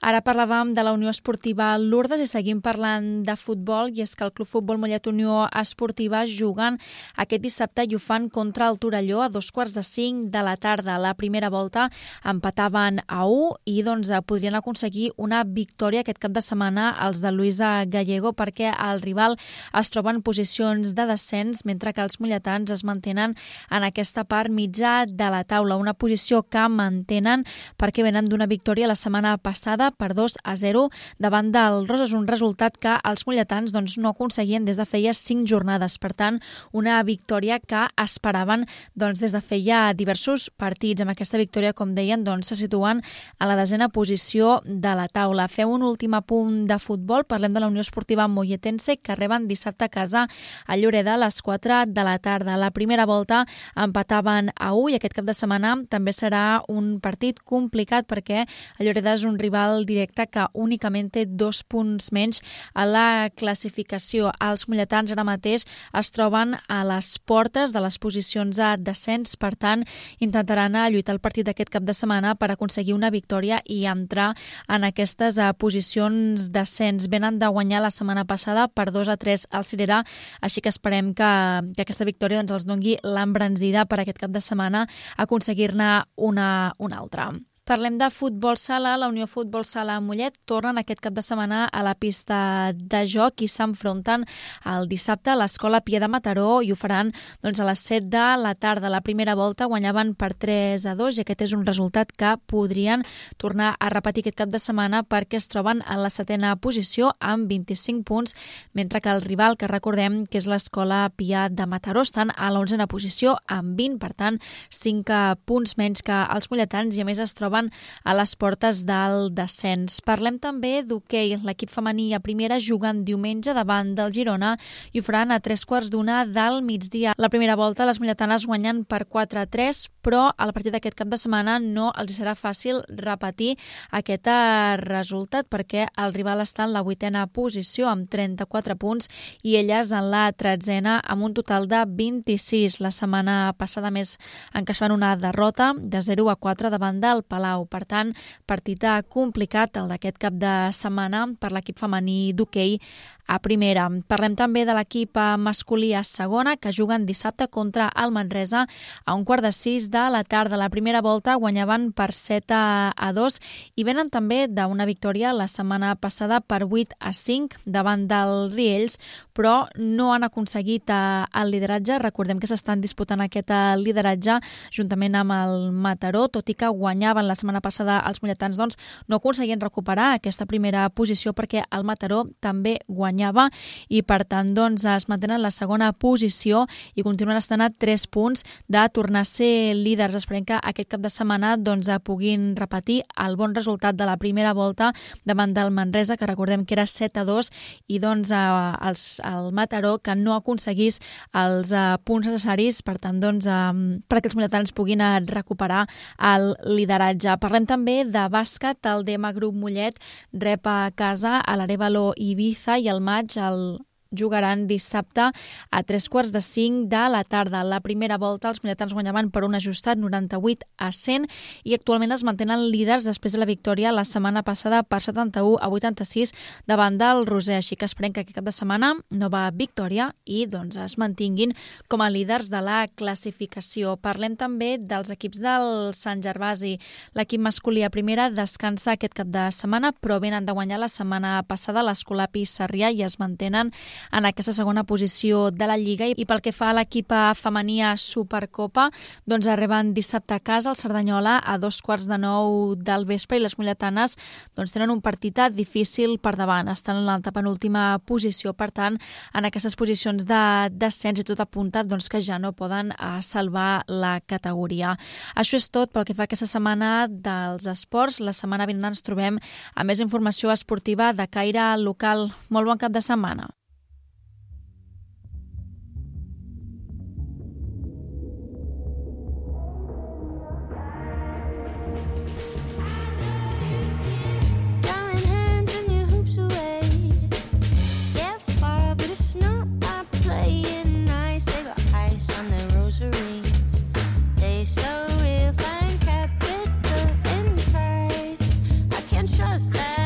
Ara parlàvem de la Unió Esportiva Lourdes i seguim parlant de futbol, i és que el Club Futbol Mollet Unió Esportiva juguen aquest dissabte i ho fan contra el Torelló a dos quarts de cinc de la tarda. La primera volta empataven a u i doncs podrien aconseguir una victòria aquest cap de setmana els de Luisa Gallego, perquè el rival es troba en posicions de descens, mentre que els molletans es mantenen en aquesta part mitja de la taula, una posició que mantenen perquè venen d'una victòria la setmana passada per dos a zero davant del Roses, un resultat que els molletans doncs, no aconseguien des de feia cinc jornades. Per tant, una victòria que esperaven doncs, des de feia diversos partits. Amb aquesta victòria, com deien, doncs, se situen a la desena posició de la taula. Fem un últim apunt de futbol. Parlem de la Unió Esportiva Molletense, que reben dissabte a casa a Lloreda a les quatre de la tarda. La primera volta empataven a u i aquest cap de setmana també serà un partit complicat perquè a Lloreda és un rival directe que únicament té dos punts menys a la classificació. Els molletans ara mateix es troben a les portes de les posicions de descens, per tant intentaran lluitar el partit d'aquest cap de setmana per aconseguir una victòria i entrar en aquestes posicions d'ascens. Venen de guanyar la setmana passada per dos a tres al Cirera, així que esperem que, que aquesta victòria doncs, els dongui l'embranzida per aquest cap de setmana aconseguir-ne una, una altra. Parlem de futbol sala. La Unió Futbol Sala Mollet tornen aquest cap de setmana a la pista de joc i s'enfronten el dissabte a l'Escola Pia de Mataró i ho faran doncs, a les set de la tarda. La primera volta guanyaven per tres a dos i aquest és un resultat que podrien tornar a repetir aquest cap de setmana perquè es troben en la setena posició amb vint-i-cinc punts, mentre que el rival, que recordem que és l'Escola Pia de Mataró, estan a l'onzena posició amb vint, per tant, cinc punts menys que els molletans i a més es troben a les portes del descens. Parlem també d'hoquei. L'equip femení a primera juguen diumenge davant del Girona i ho faran a tres quarts d'una del migdia. La primera volta les molletanes guanyen per quatre a tres, però a partir d'aquest cap de setmana no els serà fàcil repetir aquest resultat perquè el rival està en la vuitena posició amb trenta-quatre punts i elles en la tretzena amb un total de vint-i-sis. La setmana passada més encaixaven una derrota de zero a quatre davant del Palau. Per tant, partit complicat el d'aquest cap de setmana per l'equip femení d'hoquei a primera. Parlem també de l'equip masculí a segona, que juguen dissabte contra el Manresa a un quart de sis de la tarda. La primera volta guanyaven per set a dos i venen també d'una victòria la setmana passada per vuit a cinc davant del Riells, però no han aconseguit el lideratge. Recordem que s'estan disputant aquest lideratge juntament amb el Mataró, tot i que guanyaven la setmana passada els molletans, doncs no aconseguien recuperar aquesta primera posició perquè el Mataró també guanyava i per tant doncs es mantenen en la segona posició i continuen estant a tres punts de tornar a ser líders. Esperem que aquest cap de setmana doncs puguin repetir el bon resultat de la primera volta davant del Manresa, que recordem que era set a dos, i doncs els, el Mataró que no aconseguís els uh, punts necessaris, per tant doncs uh, perquè els molletans puguin uh, recuperar el lideratge. Parlem també de bàsquet. El D M Grup Mollet rep a casa a l'Arévalo Ibiza i al maig el jugaran dissabte a tres quarts de cinc de la tarda. La primera volta els molletans guanyaven per un ajustat noranta-vuit a cent i actualment es mantenen líders després de la victòria la setmana passada per setanta-u a vuitanta-sis davant del Roser, així que esperem que aquest cap de setmana nova victòria i doncs es mantinguin com a líders de la classificació. Parlem també dels equips del Sant Gervasi. L'equip masculí a primera descansa aquest cap de setmana, però venen de guanyar la setmana passada l'Escolapi Sarrià i es mantenen en aquesta segona posició de la Lliga. I pel que fa a l'equip femení a Supercopa, doncs arriben dissabte a casa al Cerdanyola a dos quarts de nou del vespre i les molletanes doncs tenen un partit difícil per davant. Estan en l'antepenúltima posició, per tant, en aquestes posicions de descens i tot apuntat doncs, que ja no poden uh, salvar la categoria. Això és tot pel que fa a aquesta setmana dels esports. La setmana vinent ens trobem a més informació esportiva de caire local. Molt bon cap de setmana. They so real, find capital in Christ. I can't trust that.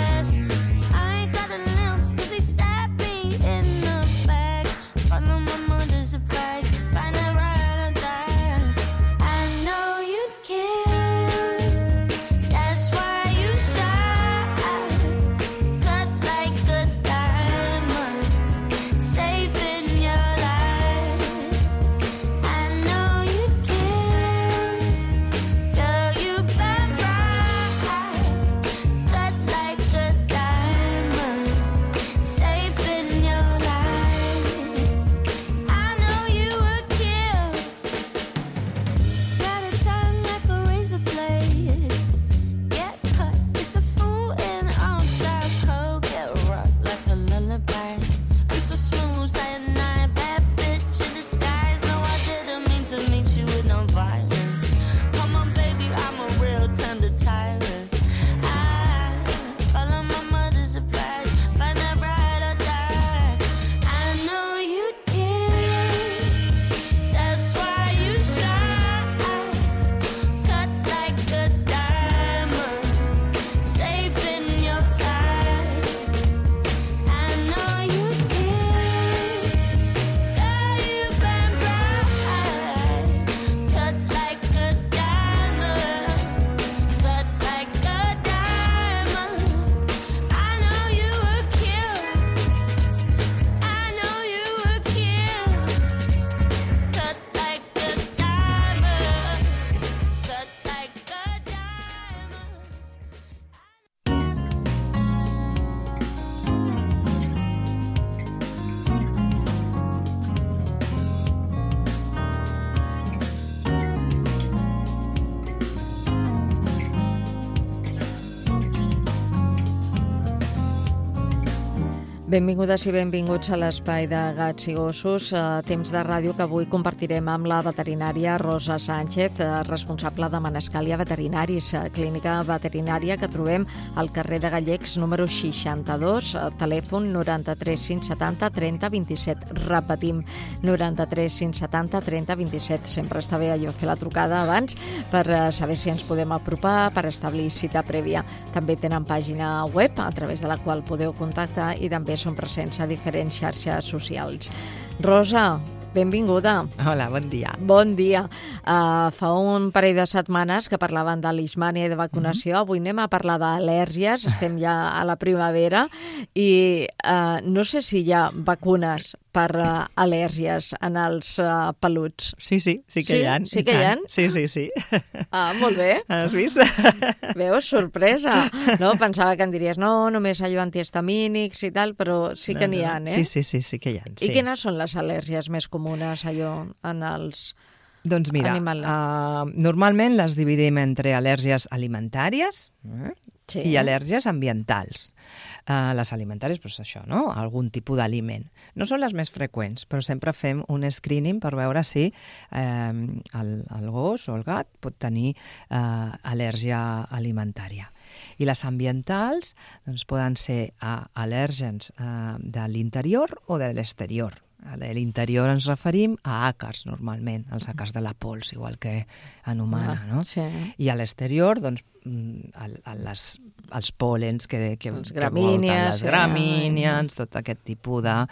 Benvingudes i benvinguts a l'espai de Gats i Gossos, a temps de ràdio que avui compartirem amb la veterinària Rosa Sánchez, responsable de Manescalia Veterinaris, clínica veterinària que trobem al carrer de Gallecs número seixanta-dos, telèfon noranta-tres cinc setanta trenta vint-i-set. Repetim, noranta-tres cinc setanta trenta vint-i-set. Sempre està bé allò fer la trucada abans per saber si ens podem apropar, per establir cita prèvia. També tenen pàgina web a través de la qual podeu contactar i també són presents a diferents xarxes socials. Rosa, benvinguda. Hola, bon dia. Bon dia. Uh, fa un parell de setmanes que parlaven de leishmània i de vacunació. Mm-hmm. Avui anem a parlar d'al·lèrgies. Estem ja a la primavera i uh, no sé si hi ha vacunes per uh, al·lèrgies en els uh, peluts. Sí, sí, sí que sí? hi ha. Sí que hi ha? Sí, sí, sí. Ah, molt bé. Has vist? Veus, sorpresa. No, pensava que em diries, no, només allò antihistamínics i tal, però sí que no, n'hi ha, no. eh? Sí, sí, sí, sí que hi ha. Sí. I quines són les al·lèrgies més comunes allò en els doncs mira, animals? Uh, normalment les dividim entre al·lèrgies alimentàries eh? sí. i al·lèrgies ambientals. Uh, les alimentàries, doncs això, no? Algun tipus d'aliment. No són les més freqüents, però sempre fem un screening per veure si eh, el, el gos o el gat pot tenir eh, al·lèrgia alimentària. I les ambientals doncs, poden ser uh, al·lèrgens uh, de l'interior o de l'exterior. A l'interior ens referim a àcars, normalment, els àcars de la pols, igual que anomena, ah, no? Sí. I a l'exterior, doncs, a, a les, els pòlens que, que, els que volten, les sí, gramínies, tot aquest tipus de...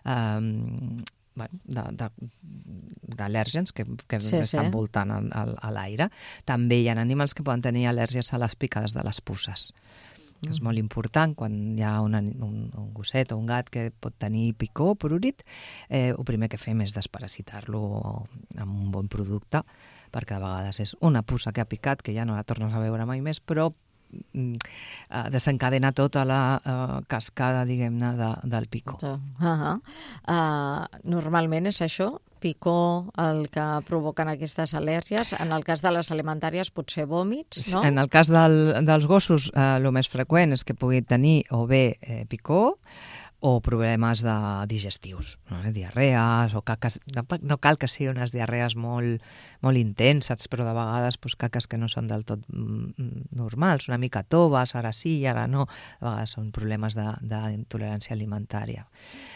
Um, bueno, de, de, d'al·lèrgens que, que sí, estan sí. voltant a, a, a l'aire. També hi ha animals que poden tenir al·lèrgies a les picades de les puces. Que és molt important quan hi ha una, un, un gosset o un gat que pot tenir picor, prurit, eh, el primer que fem és desparasitar-lo amb un bon producte, perquè a vegades és una puça que ha picat, que ja no la tornes a veure mai més, però mm, eh, desencadena tota la eh, cascada, diguem-ne, de, del picor. Uh -huh. uh, normalment és això, picor, el que provoquen aquestes al·lèrgies. En el cas de les alimentàries pot ser vòmits, no? En el cas del, dels gossos, eh, el més freqüent és que pugui tenir o bé eh, picor o problemes de digestius, no? Diarrees o caques. No, no cal que siguin unes diarrees molt, molt intenses, però de vegades pues, caques que no són del tot mm, normals, una mica toves, ara sí, ara no. De vegades són problemes d'intolerància alimentària.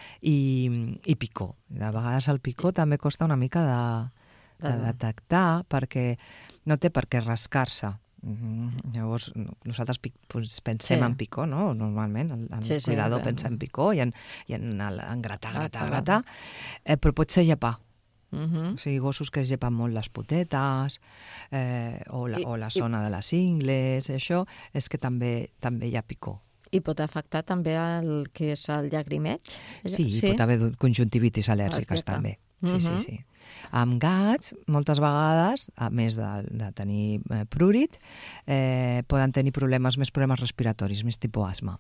I, i picor. De vegades el picor també costa una mica de, de detectar perquè no té per què rascar-se. Mm-hmm. Llavors nosaltres pues, pensem sí. en picor, no? Normalment el, el sí, cuidador sí, pensa en picor i en, i en, en gratar, gratar, ah, gratar, eh, però pot ser llepar. Uh-huh. O sigui, gossos que es llepen molt les potetes eh, o, la, I, o la zona i... de les ingles, això és que també també hi ha picor. I pot afectar també el que és el llagrimeig? Sí, sí? pot haver conjuntivitis al·lèrgiques també. Sí, uh-huh. sí, sí. Amb gats, moltes vegades, a més de, de tenir eh, prurit, eh, poden tenir problemes, més problemes respiratoris, més tipus asma.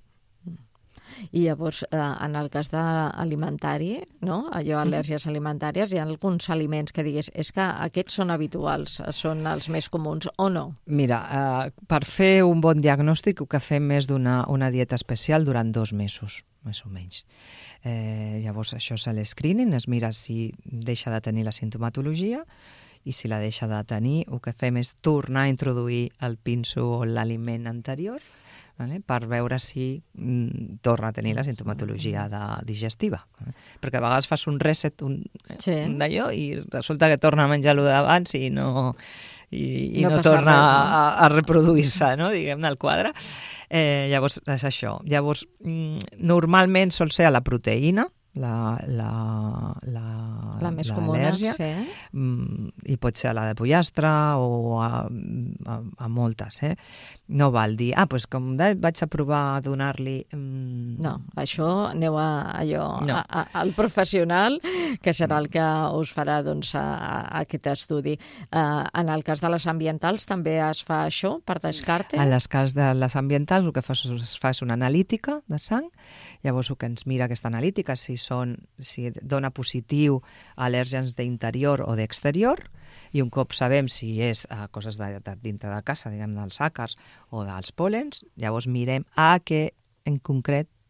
I llavors, eh, en el cas alimentari, no? Allò, al·lèrgies alimentàries, hi ha alguns aliments que diguis, és que aquests són habituals, són els més comuns, o no? Mira, eh, per fer un bon diagnòstic, el que fem és donar una dieta especial durant dos mesos, més o menys. Eh, llavors, això és l'escreening, es mira si deixa de tenir la sintomatologia, i si la deixa de tenir, el que fem és tornar a introduir el pinso o l'aliment anterior, vale? Per veure si mm, torna a tenir la sintomatologia de, digestiva. Eh? Perquè a vegades fas un reset un, sí. un d'allò i resulta que torna a menjar-lo d'abans i no, i, i no, no torna res, no? A, a reproduir-se, no? Diguem-ne, el quadre. Eh, llavors, és això. Llavors, mm, normalment sol ser a la proteïna, la, la, la, la més comuna, sí. Mm, i pot ser a la de pollastre o a, a, a moltes, eh? No val dir, ah, doncs com vaig a provar a donar-li... Mm... No, això aneu a, allò, no. a, a, al professional, que serà el que us farà doncs, a, a aquest estudi. Uh, en el cas de les ambientals també es fa això, per descarte? En el cas de les ambientals el que fa, es fa és una analítica de sang, llavors el que ens mira aquesta analítica si són, si dona positiu a al·lèrgens d'interior o d'exterior, i un cop sabem si és a coses de, de dintre de casa, diguem, dels àcars o dels pòlens, llavors mirem a què en concret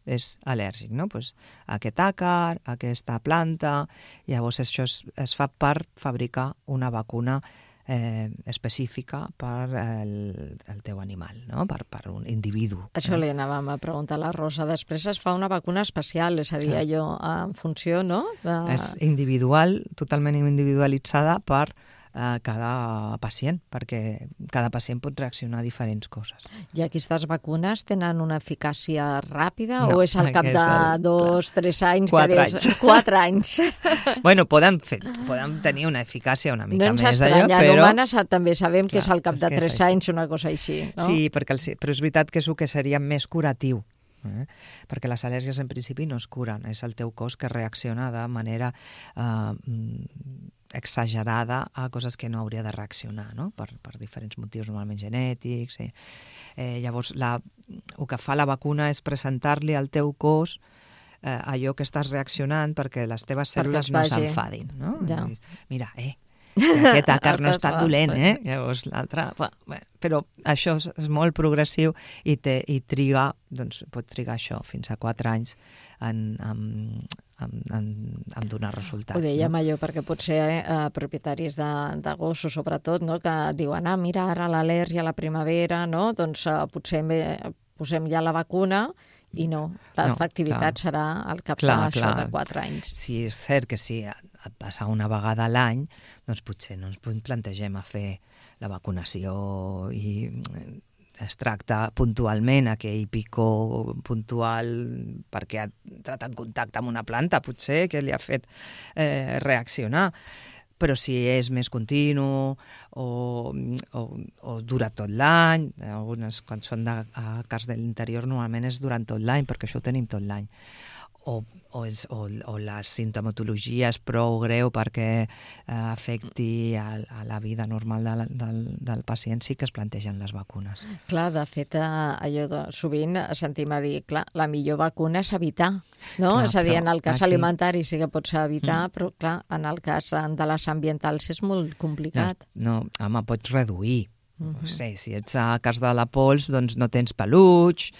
és al·lèrgic, no? Pues, aquest àcar, aquesta planta, llavors això es, es fa per fabricar una vacuna eh, específica per el, el teu animal, no? per, per un individu. Això no? li anàvem a preguntar a la Rosa. Després es fa una vacuna especial, és a dir, Clar. allò en funció, no? De... És individual, totalment individualitzada per a cada pacient, perquè cada pacient pot reaccionar a diferents coses. I aquestes vacunes tenen una eficàcia ràpida No, o és al cap és de el- dos, tres anys? Quatre que dius, anys. Quatre anys. Bueno, poden, fer, poden tenir una eficàcia una mica No ens més d'allò, estranya, però... en humanes també sabem que Clar, és al cap és de que és tres així. anys, una cosa així, no? Sí, perquè el, però és veritat que és el que seria més curatiu, eh? Perquè les al·lèrgies en principi no es curen, és el teu cos que reacciona de manera eh, exagerada a coses que no hauria de reaccionar, no? Per, per diferents motius normalment genètics. Eh? Eh, llavors, la, el que fa la vacuna és presentar-li al teu cos eh, allò que estàs reaccionant perquè les teves Perquè cèl·lules es no vagi. s'enfadin. No? Ja. Mira, eh, que aquest àcar no El està que fa, dolent, sí. eh? Llavors l'altre... Bé, però això és, és molt progressiu i, té, i triga, doncs pot trigar això fins a quatre anys en, en, en, en, en donar resultats. Ho dèiem no? allò perquè potser eh, propietaris de, de gossos, sobretot, no, que diuen, ah, mira, ara l'al·lèrgia a la primavera, no? Doncs eh, potser eh, posem ja la vacuna i no, l'efectivitat No, clar. serà al cap Clar, d'això clar. de quatre anys. Sí, és cert que si et passa una vegada a l'any, doncs potser no ens plantegem a fer la vacunació i es tracta puntualment aquell picó puntual perquè ha entrat en contacte amb una planta, potser, que li ha fet eh, reaccionar. Però si és més continu o, o, o dura tot l'any, algunes quan són de a cas de l'interior normalment és durant tot l'any, perquè això ho tenim tot l'any. O, o, és, o, o la sintomatologia és prou greu perquè eh, afecti a, a la vida normal de, del, del pacient, sí que es plantegen les vacunes. Clar, de fet, eh, allò de, sovint sentim a dir, clar, la millor vacuna és evitar, no? Clar, és a dir, però en el cas aquí- alimentari sí que pots evitar, Mm. però clar, en el cas eh, de les ambientals és molt complicat. No, home, pots reduir. Mhm. No sé, si ets a cas de la pols, doncs no tens peluig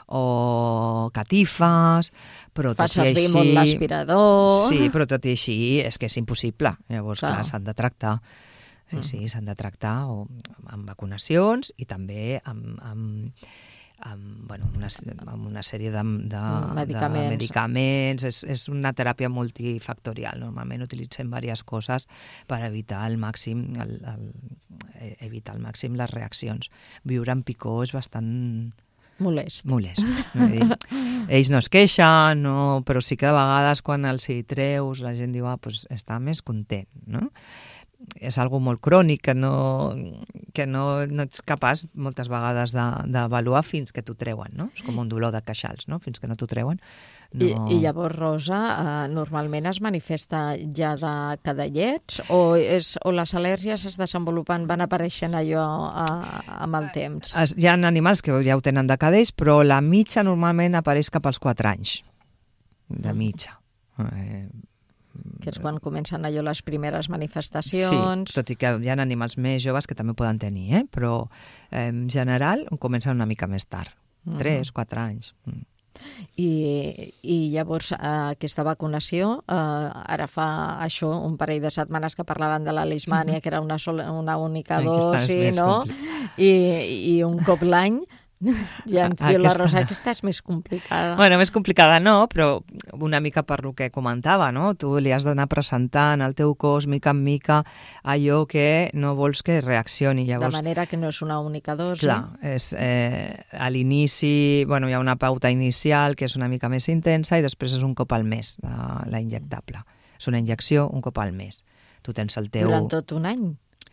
o catifes, però Fa tot i servir així... molt l'aspirador. Sí, però tot i així és que és impossible. Llavors, Clar. clar, s'han de tractar. Sí, sí, s'han de tractar o, amb vacunacions i també amb, amb, amb, bueno, una, amb una sèrie de, de, Medicaments. de medicaments. És, és una teràpia multifactorial. Normalment utilitzem diverses coses per evitar al màxim, el, el, evitar al màxim les reaccions. Viure amb picor és bastant Molest. molest. Vull dir, ells no es queixen, no, però sí que de vegades quan els hi treus la gent diu, ah, pues està més content, no? És algo molt crònic que no, que no, no ets capaç moltes vegades de- d'avaluar fins que t'ho treuen, no? És com un dolor de queixals, no? Fins que no t'ho treuen. No... I, I llavors, Rosa, eh, normalment es manifesta ja de cadallets o, és, o les al·lèrgies es desenvolupen, van apareixent allò eh, amb el temps? Es, hi ha animals que ja ho tenen de cadells, però la mitja normalment apareix cap als quatre anys. De mitja. Eh, Que és quan comencen allò les primeres Sí, manifestacions. tot i que hi ha animals més joves que també poden tenir, eh? Però eh, en general comencen una mica més tard, Mhm. tres, quatre anys. Mm. I, I llavors eh, aquesta vacunació, eh, ara fa això un parell de setmanes que parlaven de la leishmània, que era una, sola, una única Aquesta és dosi, més no? I, I un cop l'any, ja ens diu la Aquesta- Rosa, aquesta és més complicada. Bueno, més complicada no, però una mica per lo que comentava, no? Tu li has d'anar presentant al teu cos, mica en mica, allò que no vols que reaccioni. De Llavors, manera que no és una única dosi. clar, és, eh, a l'inici, bueno, hi ha una pauta inicial que és una mica més intensa i després és un cop al mes, la, la injectable. És una injecció un cop al mes. Tu tens el teu... Durant tot un any.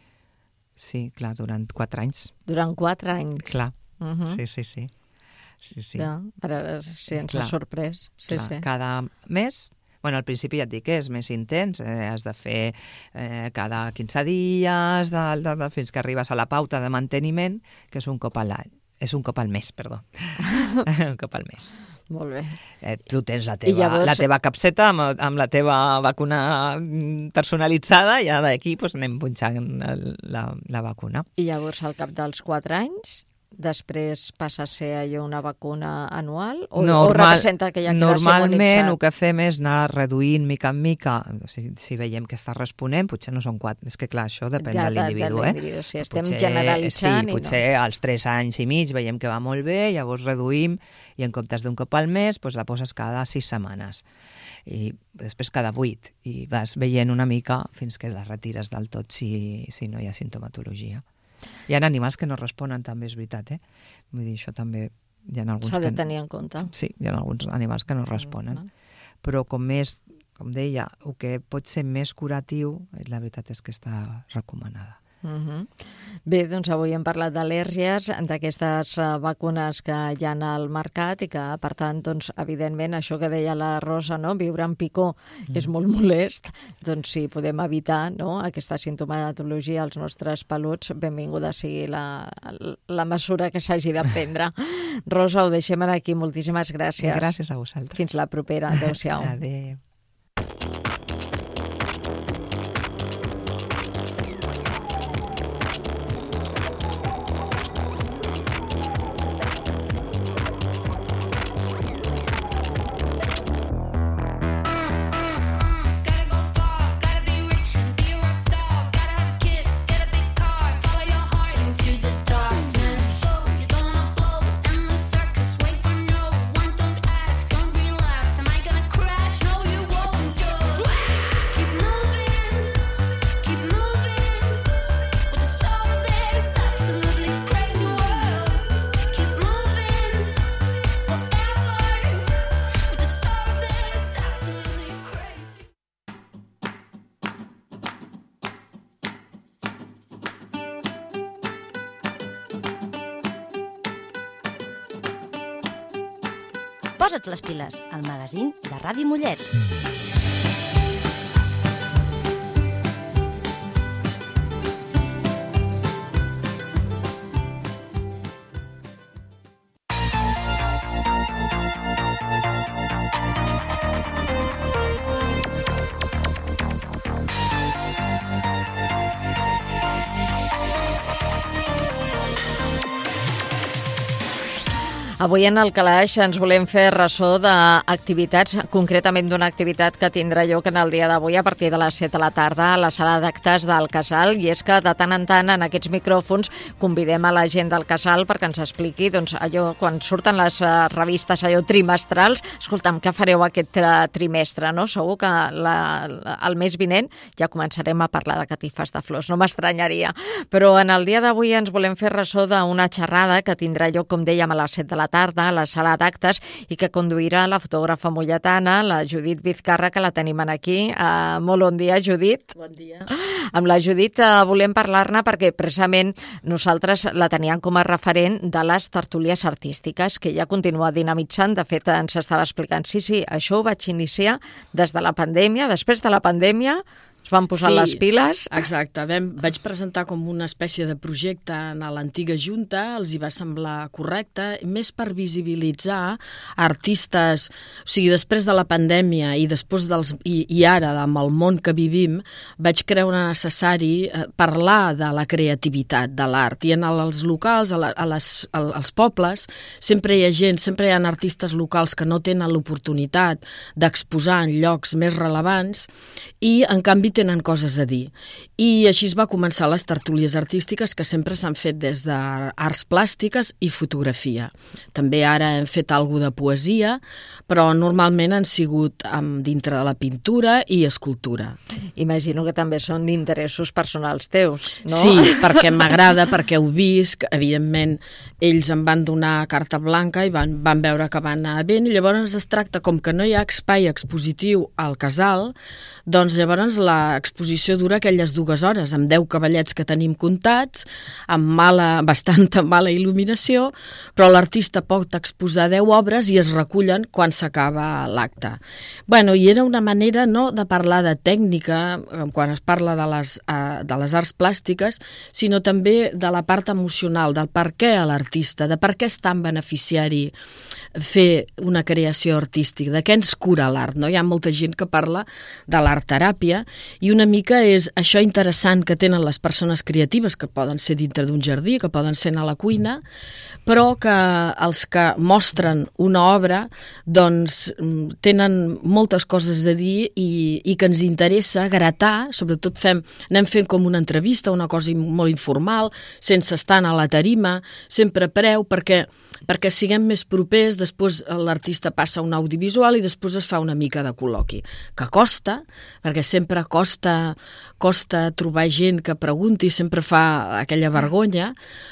Sí, clar, durant quatre anys. Durant quatre anys. Clar, Uh -huh. sí, sí, sí. sí, sí. Ja, ara sí, ens Clar. ha sorprès. Sí, Clar, sí. cada mes, bueno, al principi ja et dic que és més intens, eh, has de fer eh, cada quinze dies, de, de, de, fins que arribes a la pauta de manteniment, que és un cop a l'any. És un cop al mes, perdó. un cop al mes. Molt bé. Eh, tu tens la I teva, llavors- la teva capseta amb, amb la teva vacuna mm, personalitzada i ara d'aquí pues, anem punxant el, la, la vacuna. I llavors, al cap dels quatre anys, després passa a ser allò una vacuna anual? O, Normal, o representa que ja queda normalment el immunitzat? que fem és anar reduint mica en mica. Si, si veiem que està responent, potser no són quatre. És que clar, això depèn Ja, de l'individu. de Eh? l'individu, sí, estem Potser, generalitzant sí, i potser no. als tres anys i mig veiem que va molt bé, llavors reduïm i en comptes d'un cop al mes doncs la poses cada sis setmanes i després cada vuit i vas veient una mica fins que la retires del tot si, si no hi ha sintomatologia. Hi ha animals que no responen també, és veritat, eh? Vull dir, això també hi ha alguns S'ha de que... tenir en compte. Sí, hi ha alguns animals que no responen. Mm-hmm. Però com més, com deia, el que pot ser més curatiu, la veritat és que està recomanada. Uh-huh. Bé, doncs avui hem parlat d'al·lèrgies, d'aquestes uh, vacunes que hi ha al mercat i que, per tant, doncs, evidentment, això que deia la Rosa, no? Viure amb picor mm. és molt molest, doncs si podem evitar, no? aquesta sintomatologia als nostres peluts, benvinguda sigui la, la mesura que s'hagi de prendre. Rosa, ho deixem aquí. Moltíssimes gràcies. Gràcies a vosaltres. Fins la propera. Adéu-siau. Adéu. Posa't les piles, al magazín de Ràdio Mollet. Avui en el Calaix ens volem fer ressò d'activitats, concretament d'una activitat que tindrà lloc en el dia d'avui a partir de les set de la tarda a la sala d'actes del Casal, i és que de tant en tant en aquests micròfons convidem a la gent del Casal perquè ens expliqui doncs, allò, quan surten les uh, revistes allò trimestrals, escolta'm, què fareu aquest uh, trimestre, no? Segur que la, la, el mes vinent ja començarem a parlar de catifes de flors, no m'estranyaria. Però en el dia d'avui ens volem fer ressò d'una xerrada que tindrà lloc, com dèiem, a les set de la tarda a la sala d'actes i que conduirà la fotògrafa molletana, la Judit Vizcarra, que la tenim aquí. Uh, molt bon dia, Judit. Bon dia. Amb la Judit uh, volem parlar-ne perquè precisament nosaltres la teníem com a referent de les tertúlies artístiques, que ja continua dinamitzant. De fet, ens estava explicant, sí, sí, això ho vaig iniciar des de la pandèmia, després de la pandèmia es van posar sí, les piles. Exacte. Vam, vaig presentar com una espècie de projecte a l'antiga Junta, els hi va semblar correcte, més per visibilitzar artistes, o sigui, després de la pandèmia i després dels i, i ara, amb el món que vivim, vaig creure necessari parlar de la creativitat, de l'art. I en els locals, a, la, a les, als pobles, sempre hi ha gent, sempre hi ha artistes locals que no tenen l'oportunitat d'exposar en llocs més rellevants i, en canvi, tenen coses a dir. I així es va començar les tertúlies artístiques, que sempre s'han fet des d'arts plàstiques i fotografia. També ara hem fet alguna de poesia, però normalment han sigut um, dintre de la pintura i escultura. Imagino que també són d'interessos personals teus, no? Sí, perquè m'agrada, perquè ho visc, evidentment ells em van donar carta blanca i van, van veure que van anar bé, i llavors es tracta, com que no hi ha espai expositiu al casal, doncs llavors l'exposició dura aquelles dues hores, amb deu cavallets que tenim comptats, amb mala, bastanta mala il·luminació, però l'artista pot exposar deu obres i es recullen quan s'acaba l'acte. Bueno, i era una manera no de parlar de tècnica, quan es parla de les, uh, de les arts plàstiques, sinó també de la part emocional, del per què a l'artista, de per què és tan beneficiari fer una creació artística, de què ens cura l'art, no? Hi ha molta gent que parla de l'art teràpia i una mica és això interessant que tenen les persones creatives, que poden ser dintre d'un jardí, que poden ser a la cuina, però que els que mostren una obra doncs tenen moltes coses a dir i, i que ens interessa gratar, sobretot fem, anem fent com una entrevista, una cosa molt informal, sense estar a la tarima, sempre a preu, perquè, perquè siguem més propers, després l'artista passa a un audiovisual i després es fa una mica de col·loqui, que costa, perquè sempre costa, costa trobar gent que pregunti, sempre fa aquella vergonya,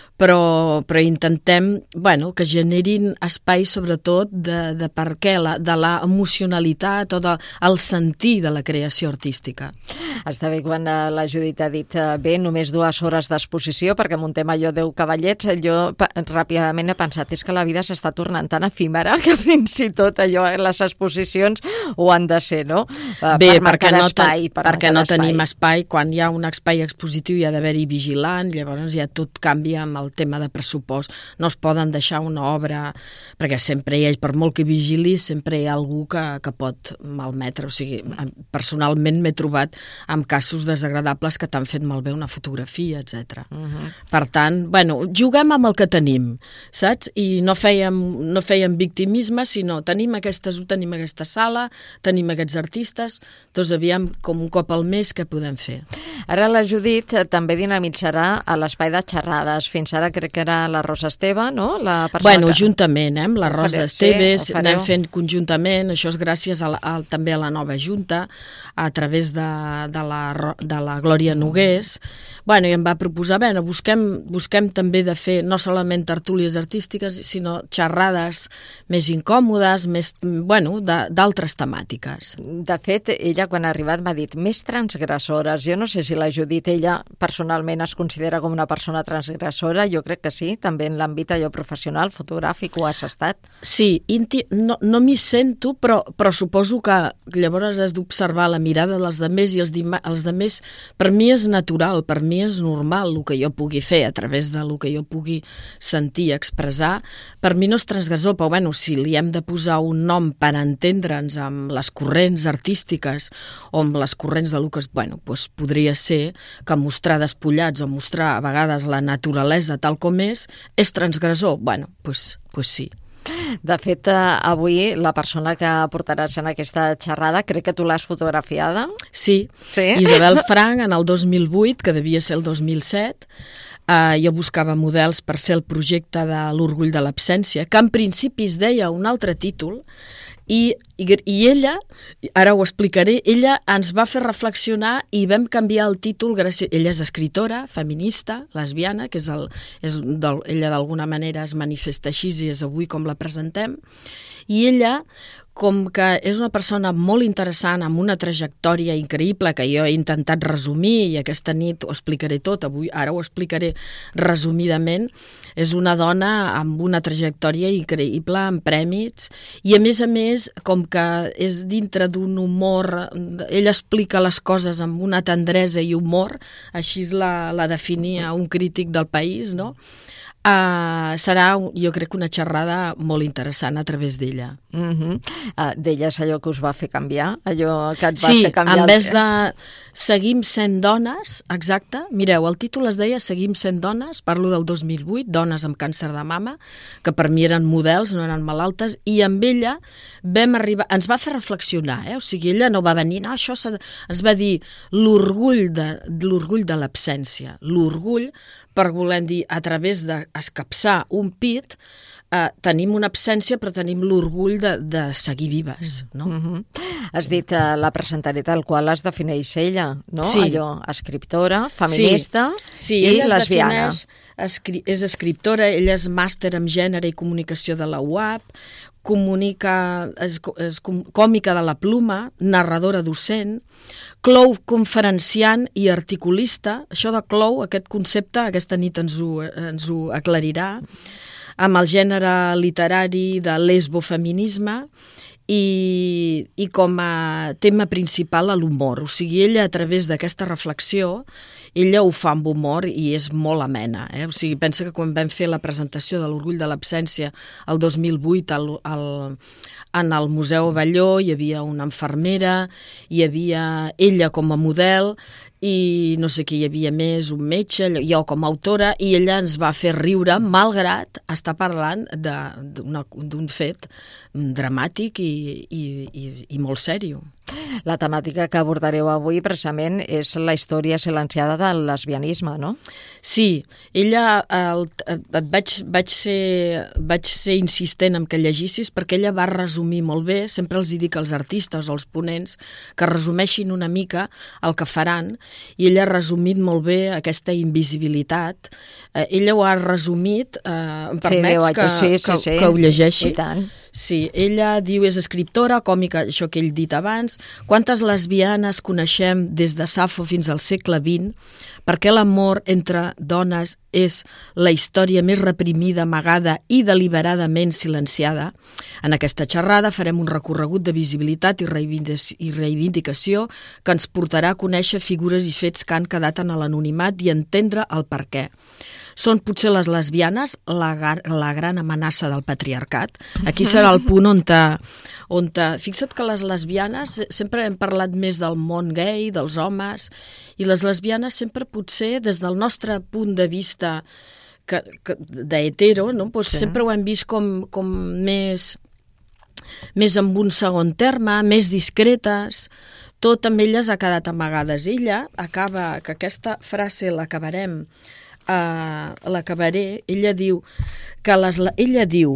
però, però intentem bueno, que generin espai sobretot de, de per què, la, de la emocionalitat o del de, sentir de la creació artística. Està bé quan la Judit ha dit bé, només dues hores d'exposició, perquè muntem allò deu cavallets, jo ràpidament he pensat, és que la vida s'està tornant tan efímera que fins i tot allò, les exposicions ho han de ser, no? Bé, per perquè no, espai, per perquè no tenim espai, quan hi ha un espai expositiu hi ha d'haver-hi vigilant, llavors ja tot canvia amb el tema de pressupost, no es poden deixar una obra, perquè sempre hi ha, per molt que vigili, sempre hi ha algú que, que pot malmetre, o sigui, personalment m'he trobat amb casos desagradables que t'han fet malbé una fotografia, etcètera. Uh-huh. Per tant, bueno, juguem amb el que tenim, saps? I no fèiem, no fèiem victimisme, sinó tenim aquestes, tenim aquesta sala, tenim aquests artistes, doncs aviam com un cop al mes què podem fer. Ara la Judit també dinamitzarà a l'espai de xerrades. Fins ara crec que era la Rosa Esteve, no? La bueno, que... juntament, eh? La Rosa Esteve, sí, anem fent conjuntament, això és gràcies a la, a, també a la nova Junta, a través de, de, la, de la Glòria Nogués. Bueno, i em va proposar, bueno, busquem, busquem també de fer no solament tertúlies artístiques, sinó xerrades més incòmodes, més, bueno, d'altres temàtiques. De fet, ella quan ha arribat m'ha dit més transgressores. Jo no sé si la Judit, ella personalment es considera com una persona transgressora, jo crec que sí, també en l'àmbit allò professional, fotogràfic, ho has estat. Sí, inti, no, no m'hi sento, però, però suposo que llavors has d'observar la mirada dels demés i els, els demés, per mi és natural, per mi és normal el que jo pugui fer a través del que jo pugui sentir, expressar. Per mi no és transgressor, però bueno, si li hem de posar un nom per entendre'ns amb les corrents artístiques o amb les corrents de lo que és, bueno, doncs podria ser que mostrar despullats o mostrar a vegades la naturalesa tal com és, és transgressor. Bueno, doncs, doncs sí. De fet, avui la persona que portaràs en aquesta xerrada, crec que tu l'has fotografiada. Sí, sí? Isabel Frank en el dos mil vuit, que devia ser el dos mil set, eh, jo buscava models per fer el projecte de l'Orgull de l'Absència, que en principi es deia un altre títol, I, i, i ella, ara ho explicaré, ella ens va fer reflexionar i vam canviar el títol, gràcies, ella és escritora, feminista, lesbiana, que és el, és del, ella d'alguna manera es manifesta així i és avui com la presentem, i ella, com que és una persona molt interessant, amb una trajectòria increïble que jo he intentat resumir i aquesta nit ho explicaré tot, avui ara ho explicaré resumidament, és una dona amb una trajectòria increïble, amb prèmits, i a més a més, com que és dintre d'un humor, ella explica les coses amb una tendresa i humor, així la, la definia un crític del País, no? Uh, serà, jo crec, una xerrada molt interessant a través d'ella. Uh-huh. uh, D'ella és allò que us va fer canviar? Allò que et va sí, fer canviar? Sí, en vez de Seguim sent dones, exacte, mireu, el títol es deia Seguim sent dones, parlo del dos mil vuit, dones amb càncer de mama, que per mi eren models, no eren malaltes, i amb ella vam arribar, ens va fer reflexionar, eh? O sigui, ella no va venir, no, això s'ha de... ens va dir l'orgull de, l'orgull de l'absència, l'orgull per voler dir, a través d'escapçar un pit, eh, tenim una absència, però tenim l'orgull de, de seguir vives, no? Mm-hmm. Has dit eh, la presentaré tal qual es defineix ella, no? Sí. Allò, escriptora, feminista sí. Sí, i ella lesbiana. Es defineix, escri és escriptora, ella és màster en gènere i comunicació de la U A P, comunica, és, és còmica de la pluma, narradora docent, clou conferenciant i articulista. Això de clou, aquest concepte, aquesta nit ens ho, ens ho aclarirà, amb el gènere literari de lesbofeminisme, i, i com a tema principal a l'humor. O sigui, ella a través d'aquesta reflexió, ella ho fa amb humor i és molt amena. Eh? O sigui, pensa que quan vam fer la presentació de l'Orgull de l'Absència el dos mil vuit al, al, en el Museu Abelló hi havia una infermera, hi havia ella com a model i no sé qui hi havia més, un metge, jo com a autora, i ella ens va fer riure malgrat estar parlant d'un fet dramàtic i, i, i, i molt sèrio. La temàtica que abordareu avui precisament és la història silenciada del lesbianisme, no? Sí, ella, el, et vaig, vaig, ser, vaig ser insistent en que llegissis perquè ella va resumir molt bé, sempre els hi dic als artistes o als ponents que resumeixin una mica el que faran, i ella ha resumit molt bé aquesta invisibilitat. Eh, ella ho ha resumit, eh, em permets sí, que, sí, sí, que, sí. que ho llegeixi? I tant. Sí, ella diu, és escriptora, còmica, això que ell dit abans. Quantes lesbianes coneixem des de Safo fins al segle vint? Per què l'amor entre dones és la història més reprimida, amagada i deliberadament silenciada? En aquesta xerrada farem un recorregut de visibilitat i reivindicació que ens portarà a conèixer figures i fets que han quedat en l'anonimat i entendre el per què. Són potser les lesbianes la, la gran amenaça del patriarcat. Aquí serà el punt on, te, on te... Fixa't que les lesbianes, sempre hem parlat més del món gay, dels homes, i les lesbianes sempre potser des del nostre punt de vista que, que, d'hetero, no? Pues sí. Sempre ho hem vist com, com més, més en un segon terme, més discretes. Tot amb elles ha quedat amagades. Ella acaba, que aquesta frase l'acabarem Uh, l'acabaré, ella diu que les, ella diu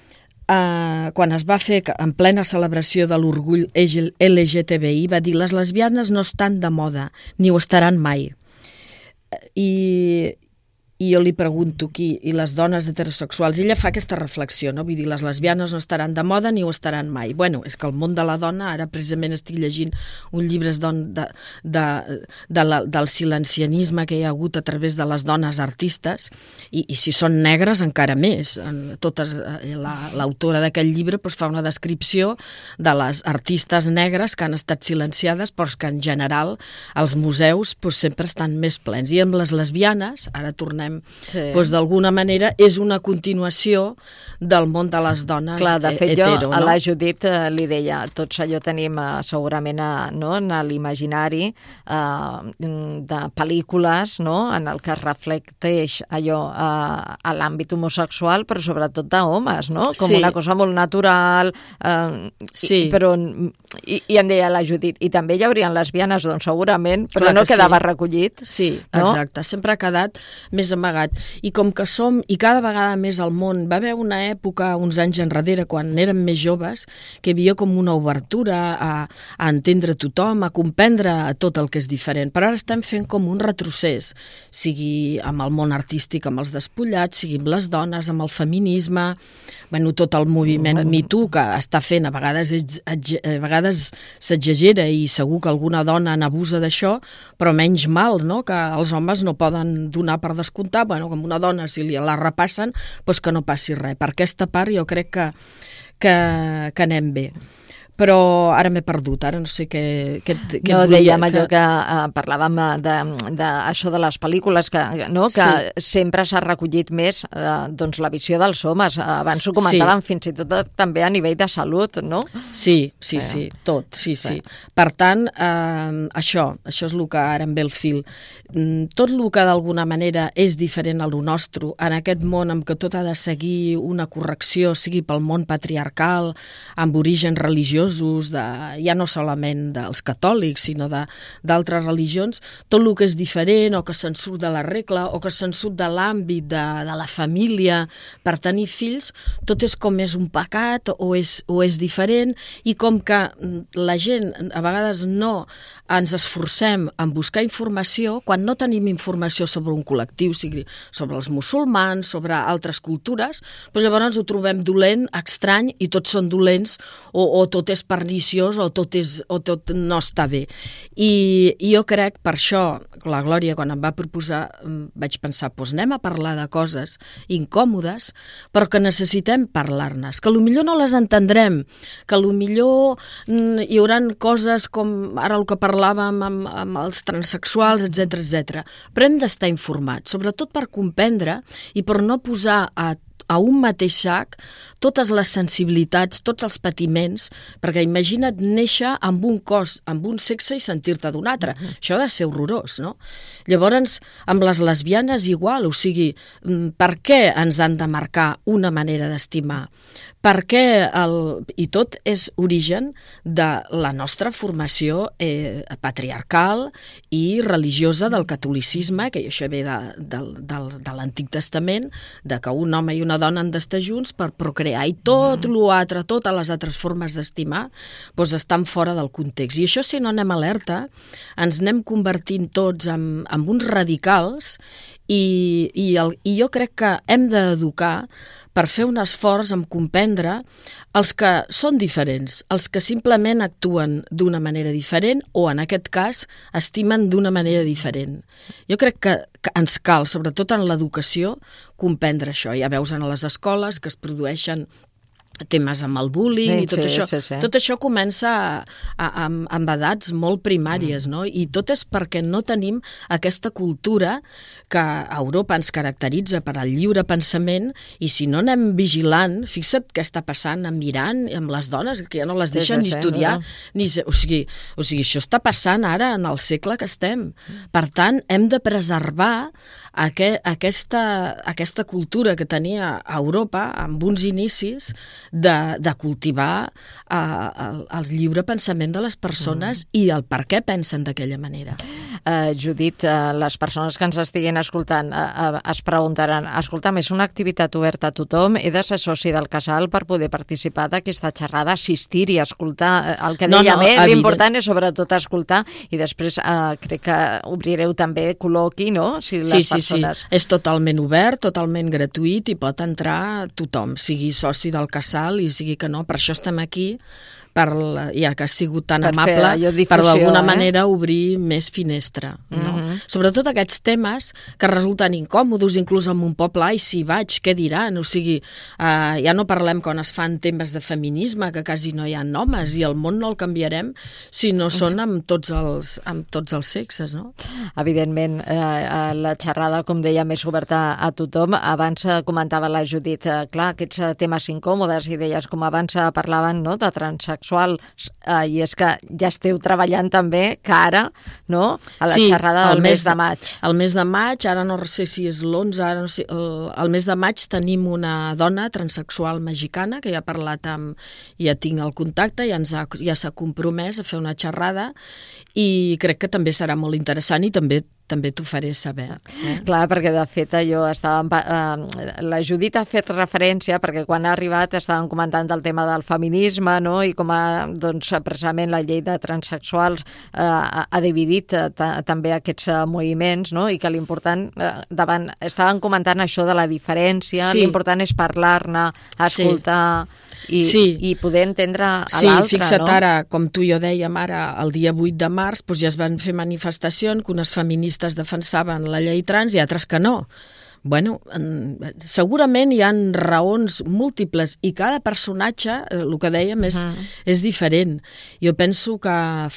uh, quan es va fer en plena celebració de l'orgull L G T B I, va dir les lesbianes no estan de moda ni ho estaran mai. I, i jo li pregunto qui, i les dones heterosexuals, ella fa aquesta reflexió, no? Vull dir, les lesbianes no estaran de moda ni ho estaran mai. Bueno, és que el món de la dona, ara precisament estic llegint un llibre de, de, de, de la, del silencianisme que hi ha hagut a través de les dones artistes, i, i si són negres encara més. Totes, l'autora d'aquell llibre doncs, fa una descripció de les artistes negres que han estat silenciades, però que en general els museus doncs, sempre estan més plens. I amb les lesbianes, ara tornem Sí. Doncs d'alguna manera és una continuació del món de les dones hetero. Clar, de fet hetero, jo no? a la Judit eh, li deia, tots allò tenim eh, segurament a, no, en l'imaginari eh, de pel·lícules, no, en el que es reflecteix allò eh, a l'àmbit homosexual, però sobretot d'homes, no? Com sí. una cosa molt natural, eh, sí. i, però i, i em deia la Judit, i també hi haurien lesbianes, doncs segurament, però Clar no quedava sí. recollit. Sí, no? exacte, sempre ha quedat més amagat. I com que som, i cada vegada més al món, va haver una època, uns anys enrere, quan érem més joves, que hi havia com una obertura a, a entendre tothom, a comprendre tot el que és diferent. Però ara estem fent com un retrocés, sigui amb el món artístic, amb els despullats, sigui amb les dones, amb el feminisme, bueno, tot el moviment Me Too que està fent, a vegades, a vegades s'exagera i segur que alguna dona n'abusa d'això, però menys mal, no?, que els homes no poden donar per descomptar, bueno, com una dona si la repassen, doncs que no passi res. Per aquesta part jo crec que, que, que anem bé. Però ara m'he perdut, ara no sé què, què, què no, volia. Dèiem allò que, que uh, parlàvem de, de, de això de les pel·lícules, que, no? que sí. sempre s'ha recollit més uh, doncs la visió dels homes. Uh, abans ho comentàvem sí. fins i tot també a nivell de salut, no? Sí, sí, sí, sí tot, sí, sí. sí. Per tant, uh, això, això és el que ara em ve el fil. Mm, tot el que d'alguna manera és diferent a lo nostre, en aquest món en què tot ha de seguir una correcció, sigui pel món patriarcal, amb origen religiós, de, ja no solament dels catòlics, sinó d'altres religions, tot el que és diferent o que se'n surt de la regla o que se'n surt de l'àmbit de, de la família per tenir fills, tot és com és un pecat o és, o és diferent, i com que la gent a vegades no ens esforcem en buscar informació, quan no tenim informació sobre un col·lectiu, sigui sobre els musulmans, sobre altres cultures, doncs llavors ho trobem dolent, estrany, i tots són dolents o, o tot és és perniciós o tot, és, o tot no està bé. I, i jo crec, per això, la Glòria, quan em va proposar, vaig pensar, doncs anem a parlar de coses incòmodes, però que necessitem parlar-nes, que potser no les entendrem, que potser hi haurà coses com ara el que parlàvem amb, amb els transsexuals, etcètera, etcètera. Però hem d'estar informats, sobretot per comprendre i per no posar a a un mateix sac totes les sensibilitats, tots els patiments, perquè imagina't néixer amb un cos, amb un sexe i sentir-te d'un altre. Uh-huh. Això ha de ser horrorós, no? Llavors, amb les lesbianes igual, o sigui, per què ens han de marcar una manera d'estimar? Per què el... I tot és origen de la nostra formació eh, patriarcal i religiosa del catolicisme, que això ve de, de, de, de l'Antic Testament, de que un home i una dona han d'estar junts per procrear, i tot mm. l'altre, totes les altres formes d'estimar, doncs estan fora del context. I això, si no anem alerta, ens anem convertint tots en, en uns radicals i, i, el, i jo crec que hem d'educar per fer un esforç en comprendre els que són diferents, els que simplement actuen d'una manera diferent o, en aquest cas, estimen d'una manera diferent. Jo crec que, que ens cal, sobretot en l'educació, comprendre això. Ja veus en les escoles que es produeixen temes amb el bullying sí, i tot sí, això. Sí, sí. Tot això comença a, a, amb, amb edats molt primàries, mm. no? I tot és perquè no tenim aquesta cultura que a Europa ens caracteritza per al lliure pensament, i si no anem vigilant, fixa't què està passant amb Iran, amb les dones, que ja no les deixen sí, sí, ni estudiar, sí, no? ni, o, sigui, o sigui, això està passant ara en el segle que estem. Per tant, hem de preservar aqu aquesta, aquesta cultura que tenia a Europa amb uns inicis De, de cultivar uh, el, el lliure pensament de les persones mm. i el per què pensen d'aquella manera. Uh, Judit, uh, les persones que ens estiguin escoltant uh, uh, es preguntaran, escolta'm, és una activitat oberta a tothom? He de ser soci del casal per poder participar d'aquesta xerrada, assistir i escoltar el que dèiem, no, no, eh? L'important és sobretot escoltar i després uh, crec que obrireu també col·loqui, no? Si les sí, persones... sí, sí, és totalment obert, totalment gratuït i pot entrar tothom, sigui soci del casal i sigui que no, per això estem aquí, per la, ja que ha sigut tan per amable, difusió, per d'alguna eh? manera obrir més finestra. No? Mm-hmm. Sobretot aquests temes que resulten incòmodos, inclús en un poble, ai, si vaig, què diran? O sigui, eh, ja no parlem quan es fan temes de feminisme, que quasi no hi ha homes, i el món no el canviarem si no són amb tots els, amb tots els sexes, no? Evidentment, eh, la xerrada, com deia, més oberta a tothom. Abans comentava la Judit, eh, clar, aquests temes incòmodes, i deies com abans parlaven, no?, de transsexuals, eh, i és que ja esteu treballant també, que ara, no?, a la sí, xerrada del mes de maig. El mes de maig, ara no sé si és l'onze, ara no sé, el, el mes de maig tenim una dona transsexual mexicana que ja ha parlat amb, ja tinc el contacte, ja ens ha, ja s'ha compromès a fer una xerrada, i crec que també serà molt interessant i també també t'ho faré saber. Eh? Clar, perquè de fet jo estava... Eh, la Judit ha fet referència perquè quan ha arribat estàvem comentant del tema del feminisme, no?, i com a, doncs, precisament la llei de transsexuals eh, ha dividit eh, també aquests eh, moviments, no?, i que l'important, eh, davant, estàvem comentant això de la diferència, sí. L'important és parlar-ne, escoltar... Sí. I, sí. i poder entendre a sí, l'altre, fixa't, no? Ara, com tu i jo dèiem ara, el dia vuit de març, doncs ja es van fer manifestacions que unes feministes defensaven la llei trans i altres que no. Bueno, segurament hi ha raons múltiples i cada personatge, el que dèiem, és, uh-huh. és diferent. Jo penso que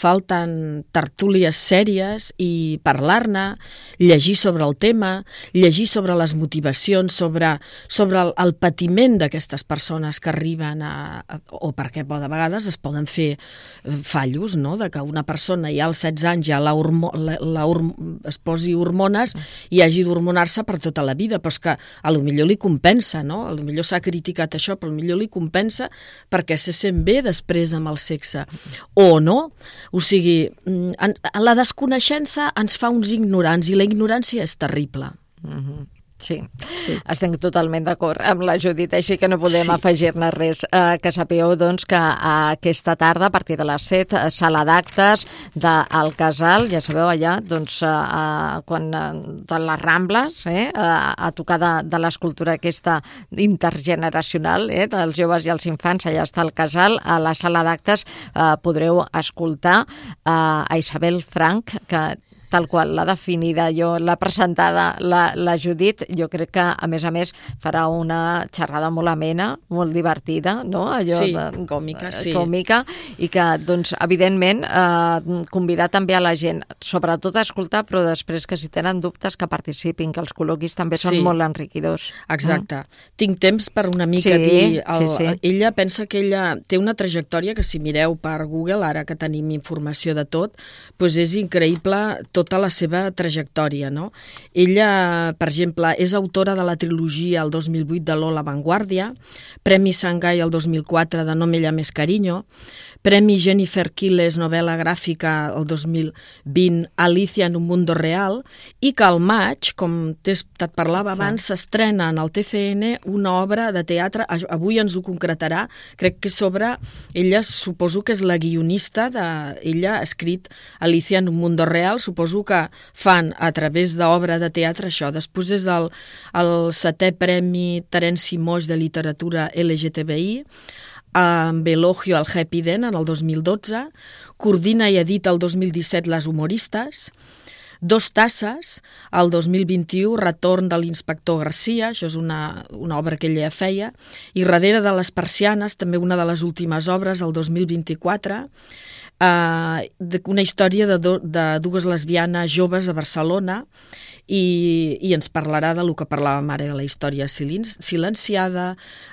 falten tertúlies sèries i parlar-ne, llegir sobre el tema, llegir sobre les motivacions, sobre, sobre el, el patiment d'aquestes persones que arriben a, a... o perquè de vegades es poden fer fallos, no?, de que una persona ja als setze anys ja la hormo, la, la horm, es posi hormones i hagi d'hormonar-se per tota la vida, però és que a lo millor li compensa, no? A lo millor s'ha criticat això, però a lo millor li compensa perquè se sent bé després amb el sexe. O no. O sigui, la desconeixença ens fa uns ignorants i la ignorància és terrible. Mm-hmm. Sí, sí, estic totalment d'acord amb la Judit, així que no podem sí. afegir-ne res. Eh, que sapigueu, doncs, que eh, aquesta tarda, a partir de les set, eh, sala d'actes del Casal, ja sabeu, allà, doncs, eh, quan eh, de les Rambles, eh, a tocar de, de l'escultura aquesta intergeneracional, eh, dels joves i els infants, allà està el Casal, a la sala d'actes eh, podreu escoltar eh, a Isabel Frank, que tal qual l'ha definida jo, l'ha presentada la, la Judit, jo crec que, a més a més, farà una xerrada molt amena, molt divertida, no? Allò sí, de, còmica, sí. Còmica, i que, doncs, evidentment, eh, convidar també a la gent, sobretot a escoltar, però després que si tenen dubtes que participin, que els col·loquis també sí. són molt enriquidors. Exacte. Mm. Tinc temps per una mica sí, dir... El, sí, sí. Ella pensa que ella té una trajectòria que, si mireu per Google, ara que tenim informació de tot, doncs és increïble tota la seva trajectòria, no? Ella, per exemple, és autora de la trilogia el dos mil vuit de Lola Vanguardia, Premi Shanghai el dos mil quatre de No me llames cariño, Premi Jennifer Quiles, novel·la gràfica el dos mil vint, Alicia en un mundo real, i que al maig, com et parlava abans, s'estrena en el T C N una obra de teatre, avui ens ho concretarà, crec que sobre, ella suposo que és la guionista, de, ella ha escrit Alicia en un mundo real, suposo que fan a través d'obra de teatre això. Després és el, el setè Premi Terenci Moix de literatura L G T B I, amb Elogio al Happy Den en el dos mil dotze, coordina i edita el dos mil disset Les humoristes, Dos tasses, el dos mil vint-i-u, Retorn de l'inspector Garcia, això és una, una obra que ella feia, i Darrere de les persianes, també una de les últimes obres, el dos mil vint-i-quatre, eh, una història de, do, de dues lesbianes joves a Barcelona, i, i ens parlarà de lo que parlàvem ara de la història silenciada,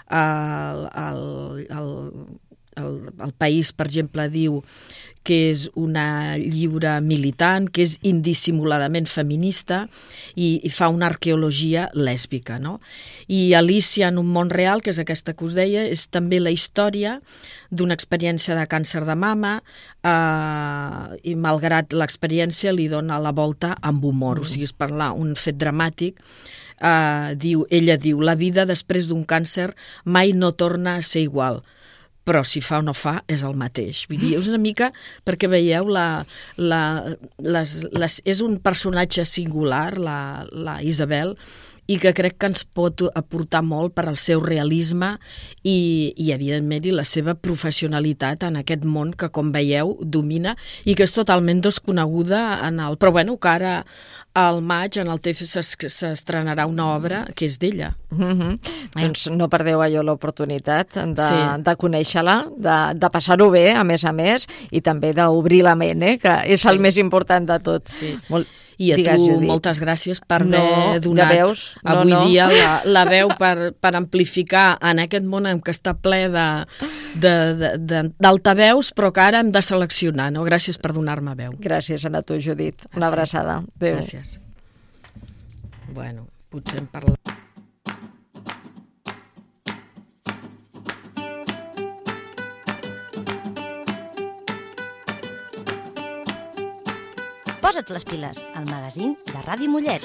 el, el, el, el, el País, per exemple, diu que és una lliure militant, que és indissimuladament feminista i, i fa una arqueologia lèsbica, no? I Alicia en un món real, que és aquesta que us deia, és també la història d'una experiència de càncer de mama eh, i malgrat l'experiència li dona la volta amb humor, mm. o sigui, és parlar un fet dramàtic. Eh, diu, ella diu, la vida després d'un càncer mai no torna a ser igual, però si fa o no fa és el mateix. Vull dir, és una mica perquè veieu la, la, les, les, és un personatge singular, la, la Isabel, i que crec que ens pot aportar molt per al seu realisme i, i evidentment, i la seva professionalitat en aquest món que, com veieu, domina i que és totalment desconeguda en el... Però, bueno, que ara al maig en el T F s'estrenarà una obra que és d'ella. Mm-hmm. Eh. Doncs no perdeu allò l'oportunitat de, sí. de conèixer-la, de, de passar-ho bé, a més a més, i també d'obrir la ment, eh? Que és sí. el més important de tot. Sí. Molt... I a Digues, tu, Judit. Moltes gràcies per no, haver donat veus, no, avui no. dia la, la veu per, per amplificar en aquest món en què està ple d'altaveus, però que ara hem de seleccionar. No? Gràcies per donar-me veu. Gràcies a tu, Judit. Una sí. abraçada. Adéu. Gràcies. Bueno, potser em parla... Posa't les piles, al magazín de Ràdio Mollet.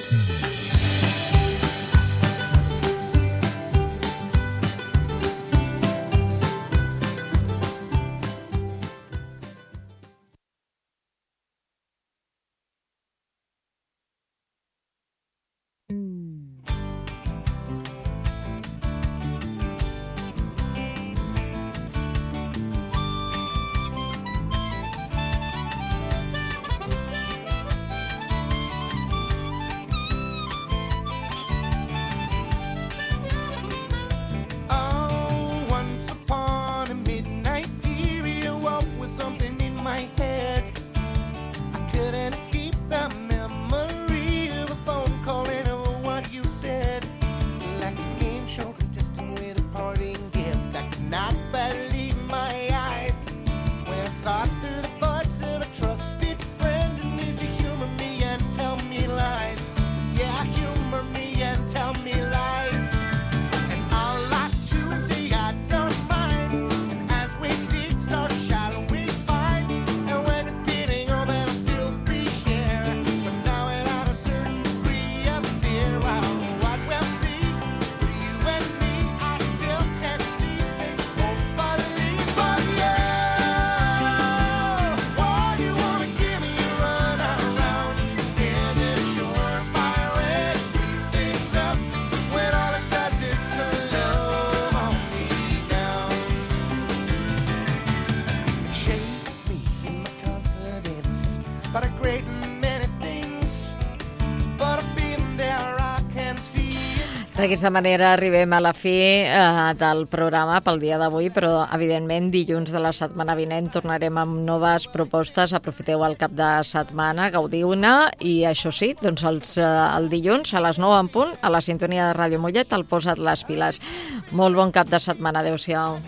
but a great many things. But being there I can see it. D'aquesta manera arribem a la fi eh, del programa pel dia d'avui, però evidentment dilluns de la setmana vinent tornarem amb noves propostes. Aprofiteu el cap de setmana, gaudiu-ne i això sí, doncs els, eh, el dilluns a les nou en punt a la sintonia de Ràdio Mollet el Posa't les piles. Molt bon cap de setmana, adeu-siau.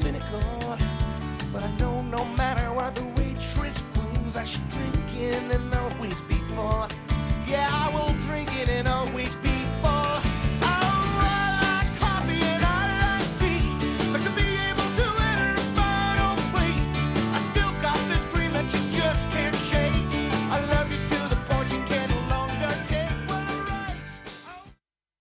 Cynical, but I know no matter what the waitress brings, I should drink in and